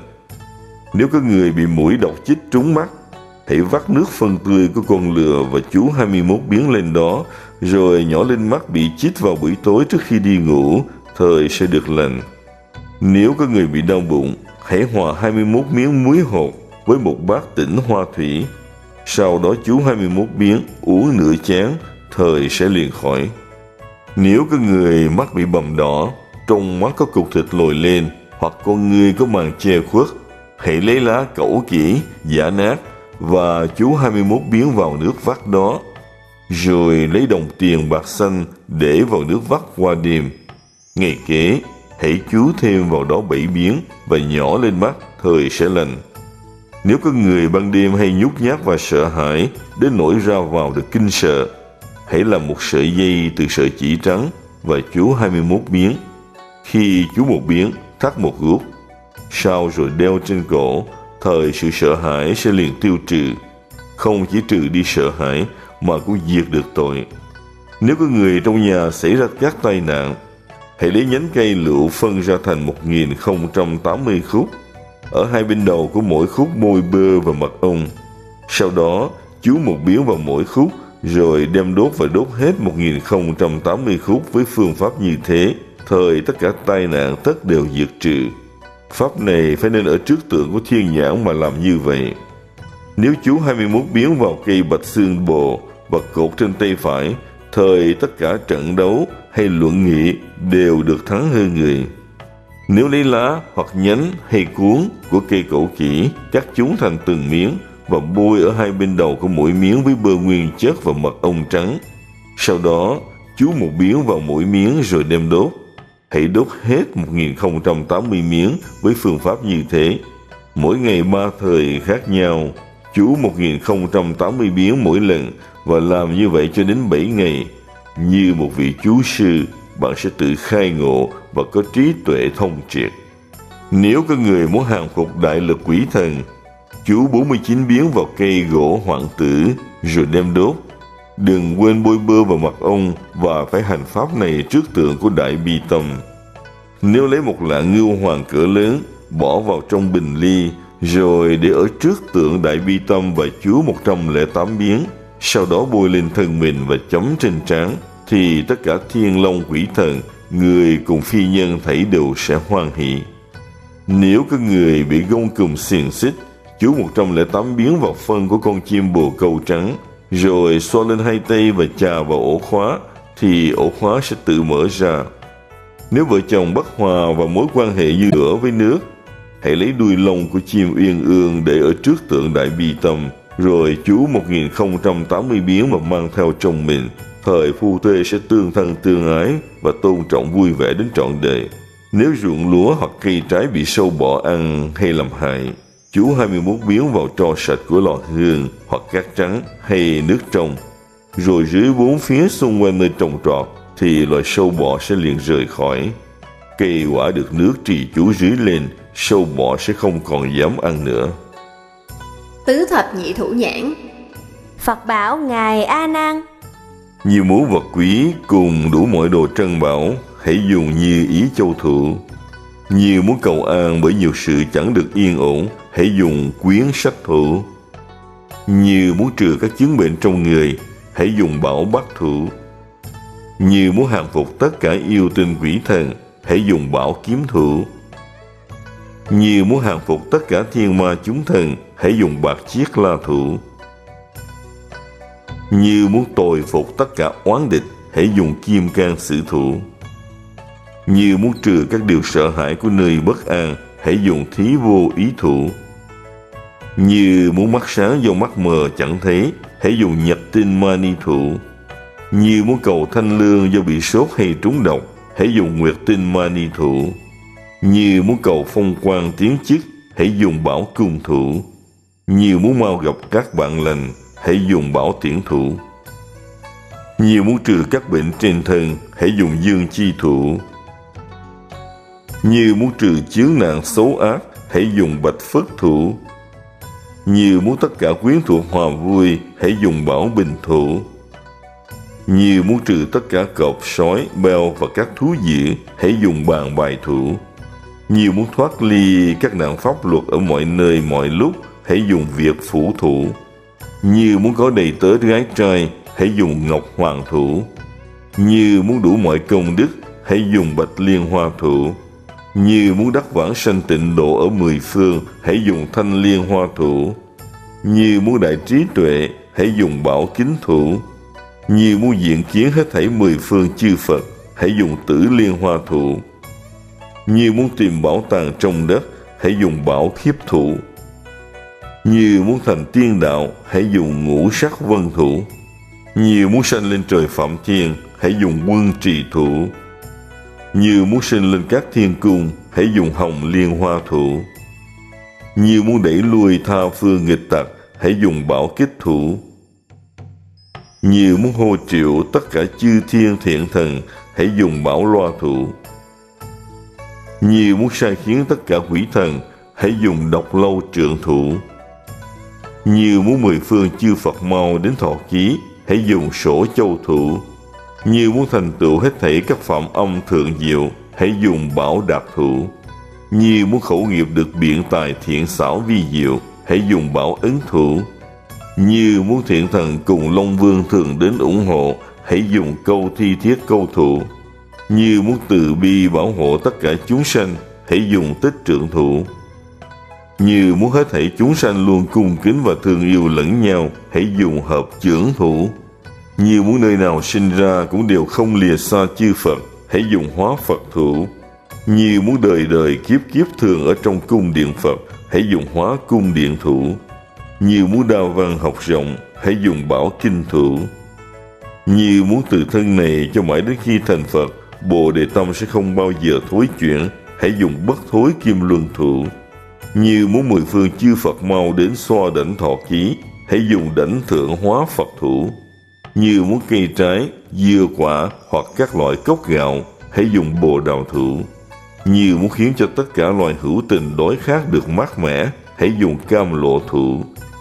Nếu có người bị muỗi độc chích trúng mắt, hãy vắt nước phân tươi của con lừa và chú hai mươi mốt biến lên đó, rồi nhỏ lên mắt bị chích vào buổi tối trước khi đi ngủ, thời sẽ được lành. Nếu có người bị đau bụng, hãy hòa hai mươi mốt miếng muối hột với một bát tỉnh hoa thủy. Sau đó chú hai mươi mốt biến uống nửa chén, thời sẽ liền khỏi. Nếu có người mắt bị bầm đỏ, trong mắt có cục thịt lồi lên, hoặc con ngươi có màng che khuất, hãy lấy lá cẩu kỹ, giã nát và chú hai mươi mốt biến vào nước vắt đó. rồi lấy đồng tiền bạc xanh để vào nước vắt qua đêm. Ngày kế, hãy chú thêm vào đó bảy miếng và nhỏ lên mắt, thời sẽ lành. Nếu có người ban đêm hay nhút nhát và sợ hãi đến nỗi ra vào được kinh sợ, hãy làm một sợi dây từ sợi chỉ trắng và chú hai mươi mốt miếng. Khi chú một miếng, thắt một guốc, sau rồi đeo trên cổ, thời sự sợ hãi sẽ liền tiêu trừ. Không chỉ trừ đi sợ hãi mà cũng diệt được tội. Nếu có người trong nhà xảy ra các tai nạn, hãy lấy nhánh cây lựu phân ra thành một nghìn không trăm tám mươi khúc, ở hai bên đầu của mỗi khúc môi bơ và mặt ông. Sau đó chú một miếng vào mỗi khúc, rồi đem đốt và đốt hết một nghìn không trăm tám mươi khúc với phương pháp như thế, thời tất cả tai nạn tất đều diệt trừ. Pháp này phải nên ở trước tượng của thiên nhãn mà làm như vậy. Nếu chú hai mươi mốt miếng vào cây bạch xương bồ và cột trên tay phải, thời tất cả trận đấu hay luận nghị đều được thắng hơn người. Nếu lấy lá hoặc nhánh hay cuốn của cây cẩu chỉ, cắt chúng thành từng miếng và bôi ở hai bên đầu của mỗi miếng với bơ nguyên chất và mật ong trắng. Sau đó, chú một miếng vào mỗi miếng rồi đem đốt. Hãy đốt hết một nghìn không trăm tám mươi miếng với phương pháp như thế. Mỗi ngày ba thời khác nhau, chú một nghìn không trăm tám mươi miếng mỗi lần và làm như vậy cho đến bảy ngày. Như một vị chú sư, bạn sẽ tự khai ngộ và có trí tuệ thông triệt. Nếu có người muốn hàng phục đại lực quỷ thần, chú bốn mươi chín miếng vào cây gỗ hoạn tử rồi đem đốt. Đừng quên bôi bơ vào mặt ông và phải hành pháp này trước tượng của Đại Bi Tâm. Nếu lấy một lạng ngưu hoàng cỡ lớn, bỏ vào trong bình ly, rồi để ở trước tượng Đại Bi Tâm và chú một trăm lẻ tám miếng, sau đó bôi lên thân mình và chấm trên trán, thì tất cả thiên long quỷ thần, người cùng phi nhân thảy đều sẽ hoan hỷ. Nếu có người bị gông cùm xiềng xích, chú một trăm lẻ tám miếng vào phân của con chim bồ câu trắng, rồi xoa lên hai tay và chà vào ổ khóa, thì ổ khóa sẽ tự mở ra. Nếu vợ chồng bất hòa và mối quan hệ như lửa với nước, hãy lấy đuôi lông của chim uyên ương để ở trước tượng Đại Bi Tâm, rồi chú một nghìn không trăm tám mươi miếng mà mang theo trong mình. Thời phu thê sẽ tương thân tương ái và tôn trọng vui vẻ đến trọn đời. Nếu ruộng lúa hoặc cây trái bị sâu bọ ăn hay làm hại, chú hai mươi mốt miếng vào tro sạch của lò hương hoặc cát trắng hay nước trong, rồi rưới bốn phía xung quanh nơi trồng trọt, thì loài sâu bọ sẽ liền rời khỏi. Cây quả được nước trì chú rưới lên, sâu bọ sẽ không còn dám ăn nữa. Tứ thập nhị thủ nhãn. Phật bảo Ngài A Nan: Nhiều món vật quý cùng đủ mọi đồ trân bảo, hãy dùng như ý châu thủ. Nhiều muốn cầu an bởi nhiều sự chẳng được yên ổn, hãy dùng quyến sách thủ. Như muốn trừ các chứng bệnh trong người, hãy dùng bảo bát thủ. Như muốn hàng phục tất cả yêu tinh quỷ thần, hãy dùng bảo kiếm thủ. Như muốn hàng phục tất cả thiên ma chúng thần, hãy dùng bạc chiết la thủ. Như muốn tồi phục tất cả oán địch, hãy dùng kim cang sử thủ. Như muốn trừ các điều sợ hãi của nơi bất an, hãy dùng thí vô ý thủ. Như muốn mắt sáng do mắt mờ chẳng thấy, hãy dùng nhật tinh mani thủ. Như muốn cầu thanh lương do bị sốt hay trúng độc, hãy dùng nguyệt tinh mani thủ. Như muốn cầu phong quang tiến chức, hãy dùng bảo cung thủ. Như muốn mau gặp các bạn lành, hãy dùng bảo tiễn thủ. Như muốn trừ các bệnh trên thân, hãy dùng dương chi thủ. Như muốn trừ chướng nạn xấu ác, hãy dùng bạch phất thủ. Như muốn tất cả quyến thuộc hòa vui, hãy dùng bảo bình thủ. Như muốn trừ tất cả cọp, sói, beo và các thú dữ, hãy dùng bàn bài thủ. Như muốn thoát ly các nạn pháp luật ở mọi nơi mọi lúc, hãy dùng việc phủ thủ. Như muốn có đầy tớ gái trai, hãy dùng ngọc hoàng thủ. Như muốn đủ mọi công đức, hãy dùng bạch liên hoa thủ. Như muốn đắc vãng sanh tịnh độ ở mười phương, hãy dùng thanh liên hoa thủ. Như muốn đại trí tuệ, hãy dùng bảo kính thủ. Như muốn diện kiến hết thảy mười phương chư Phật, hãy dùng tử liên hoa thủ. Như muốn tìm bảo tàng trong đất, hãy dùng bảo thiếp thủ. Như muốn thành tiên đạo, hãy dùng ngũ sắc vân thủ. Như muốn sanh lên trời Phạm Thiên, hãy dùng quân trì thủ. Như muốn sinh lên các thiên cung, hãy dùng hồng liên hoa thủ. Như muốn đẩy lui tha phương nghịch tặc, hãy dùng bảo kích thủ. Như muốn hô triệu tất cả chư thiên thiện thần, hãy dùng bảo loa thủ. Như muốn sai khiến tất cả quỷ thần, hãy dùng độc lâu trượng thủ. Như muốn mười phương chư Phật mau đến thọ ký, hãy dùng sổ châu thủ. Như muốn thành tựu hết thảy các phạm âm thượng diệu, hãy dùng bảo đạt thủ. Như muốn khẩu nghiệp được biện tài thiện xảo vi diệu, hãy dùng bảo ấn thủ. Như muốn thiện thần cùng Long Vương thường đến ủng hộ, hãy dùng câu thi thiết câu thủ. Như muốn từ bi bảo hộ tất cả chúng sanh, hãy dùng tích trượng thủ. Như muốn hết thảy chúng sanh luôn cung kính và thương yêu lẫn nhau, hãy dùng hợp chưởng thủ. Như muốn nơi nào sinh ra cũng đều không lìa xa chư Phật, hãy dùng hóa Phật thủ. Như muốn đời đời kiếp kiếp thường ở trong cung điện Phật, hãy dùng hóa cung điện thủ. Như muốn đa văn học rộng, hãy dùng bảo kinh thủ. Như muốn từ thân này cho mãi đến khi thành Phật, Bồ Đề tâm sẽ không bao giờ thối chuyển, hãy dùng bất thối kim luân thủ. Như muốn mười phương chư Phật mau đến xoa đảnh thọ ký, hãy dùng đảnh thượng hóa Phật thủ. Như muốn cây trái, dưa quả hoặc các loại cốc gạo, hãy dùng bồ đào thủ. Như muốn khiến cho tất cả loài hữu tình đói khát được mát mẻ, hãy dùng cam lộ thủ.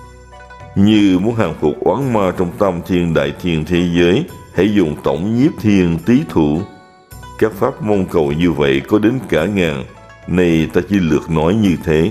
Như muốn hàng phục oán ma trong tam thiên đại thiên thế giới, hãy dùng tổng nhiếp thiên tý thủ. Các pháp mong cầu như vậy có đến cả ngàn, nay ta chỉ lược nói như thế.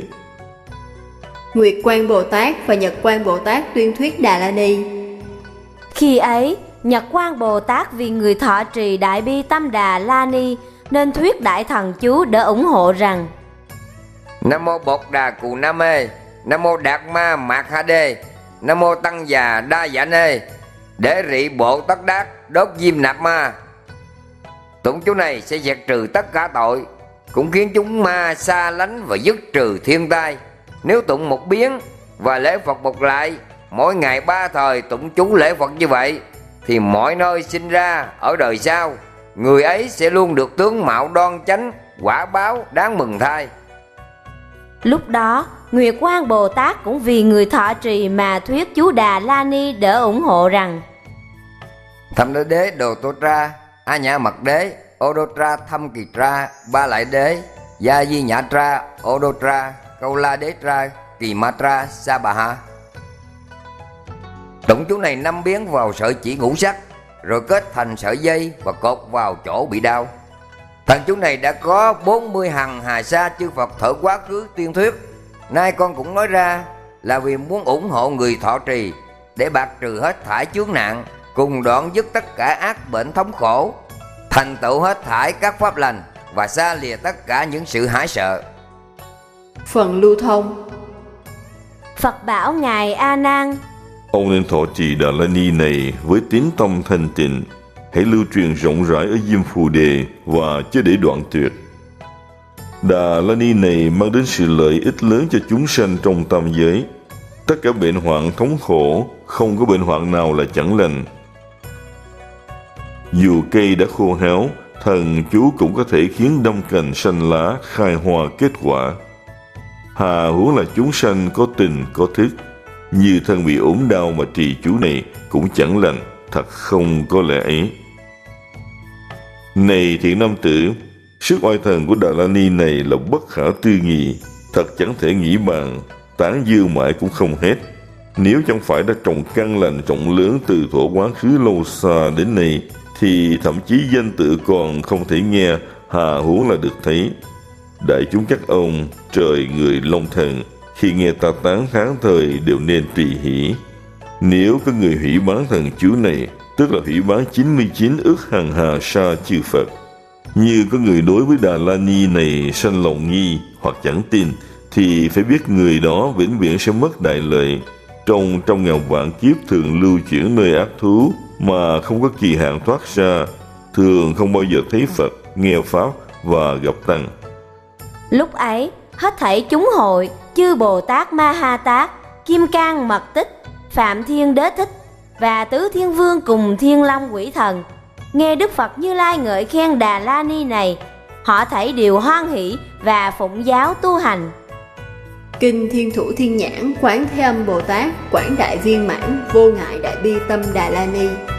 Nguyệt Quan Bồ Tát và Nhật Quan Bồ Tát tuyên thuyết Đà La Ni. Khi ấy, Nhật Quan Bồ Tát vì người thọ trì Đại Bi Tâm Đà La Ni nên thuyết đại thần chú để ủng hộ rằng: Nam mô Bột Đà Cù Nam Mê, Nam mô Đạt Ma Mạc Ha Đê, Nam mô Tăng Già Đa Dạ Nê, để rị bộ tất đát đốt diêm nạp ma. Tụng chú này sẽ diệt trừ tất cả tội, cũng khiến chúng ma xa lánh và dứt trừ thiên tai. Nếu tụng một biến và lễ Phật một lại, mỗi ngày ba thời tụng chú lễ Phật như vậy, thì mọi nơi sinh ra ở đời sau, người ấy sẽ luôn được tướng mạo đoan chánh, quả báo đáng mừng thay. Lúc đó, Nguyệt Quan Bồ Tát cũng vì người thọ trì mà thuyết chú Đà La Ni để ủng hộ rằng: Thâm đế đế đồ tô tra, a nhã mật đế, ô đô tra thâm kỳ tra, ba lại đế, gia di nhã tra, ô đô tra, câu la đế tra, kỳ ma tra, sa bà ha. Tụng chú này năm biến vào sợi chỉ ngũ sắc, rồi kết thành sợi dây và cột vào chỗ bị đau. Thần chú này đã có bốn mươi hằng hà sa chư Phật thở quá khứ tuyên thuyết. Nay con cũng nói ra là vì muốn ủng hộ người thọ trì, để bạc trừ hết thải chướng nạn, cùng đoạn dứt tất cả ác bệnh thống khổ, thành tựu hết thải các pháp lành và xa lìa tất cả những sự hãi sợ. Phần lưu thông. Phật bảo Ngài A Nan: Ông nên thọ trì Đà La Ni này với tín tâm thanh tịnh, hãy lưu truyền rộng rãi ở Diêm Phù Đề và chớ để đoạn tuyệt. Đà La Ni này mang đến sự lợi ích lớn cho chúng sanh trong tam giới. Tất cả bệnh hoạn thống khổ, không có bệnh hoạn nào là chẳng lành. Dù cây đã khô héo, thần chú cũng có thể khiến đâm cành xanh lá, khai hoa kết quả. Hà huống là chúng sanh có tình có thức, như thân bị ốm đau mà trì chú này cũng chẳng lành, thật không có lẽ ấy. Này thiện nam tử, sức oai thần của Đà La Ni này là bất khả tư nghị, thật chẳng thể nghĩ bàn, tán dương mãi cũng không hết. Nếu chẳng phải đã trồng căn lành trọng lớn từ thuở quá khứ lâu xa đến nay, thì thậm chí danh tự còn không thể nghe, hà huống là được thấy. Đại chúng các ông, trời người Long Thần, khi nghe ta tán thán thời đều nên tùy hỷ. Nếu có người hủy bán thần chú này, tức là hủy bán chín mươi chín ức hằng hà sa chư Phật. Như có người đối với Đà La Ni này sanh lòng nghi hoặc chẳng tin, thì phải biết người đó vĩnh viễn sẽ mất đại lợi. Trong trong ngàn vạn kiếp thường lưu chuyển nơi ác thú mà không có kỳ hạn thoát ra, thường không bao giờ thấy Phật, nghe Pháp và gặp Tăng. Lúc ấy, hết thảy chúng hội, chư Bồ Tát Ma Ha Tát, Kim Cang Mật Tích, Phạm Thiên Đế Thích và Tứ Thiên Vương cùng Thiên Long Quỷ Thần. Nghe Đức Phật Như Lai ngợi khen Đà La Ni này, họ thảy đều hoan hỷ và phụng giáo tu hành. Kinh Thiên Thủ Thiên Nhãn Quán Thế Âm Bồ Tát Quảng Đại Viên Mãn Vô Ngại Đại Bi Tâm Đà La Ni.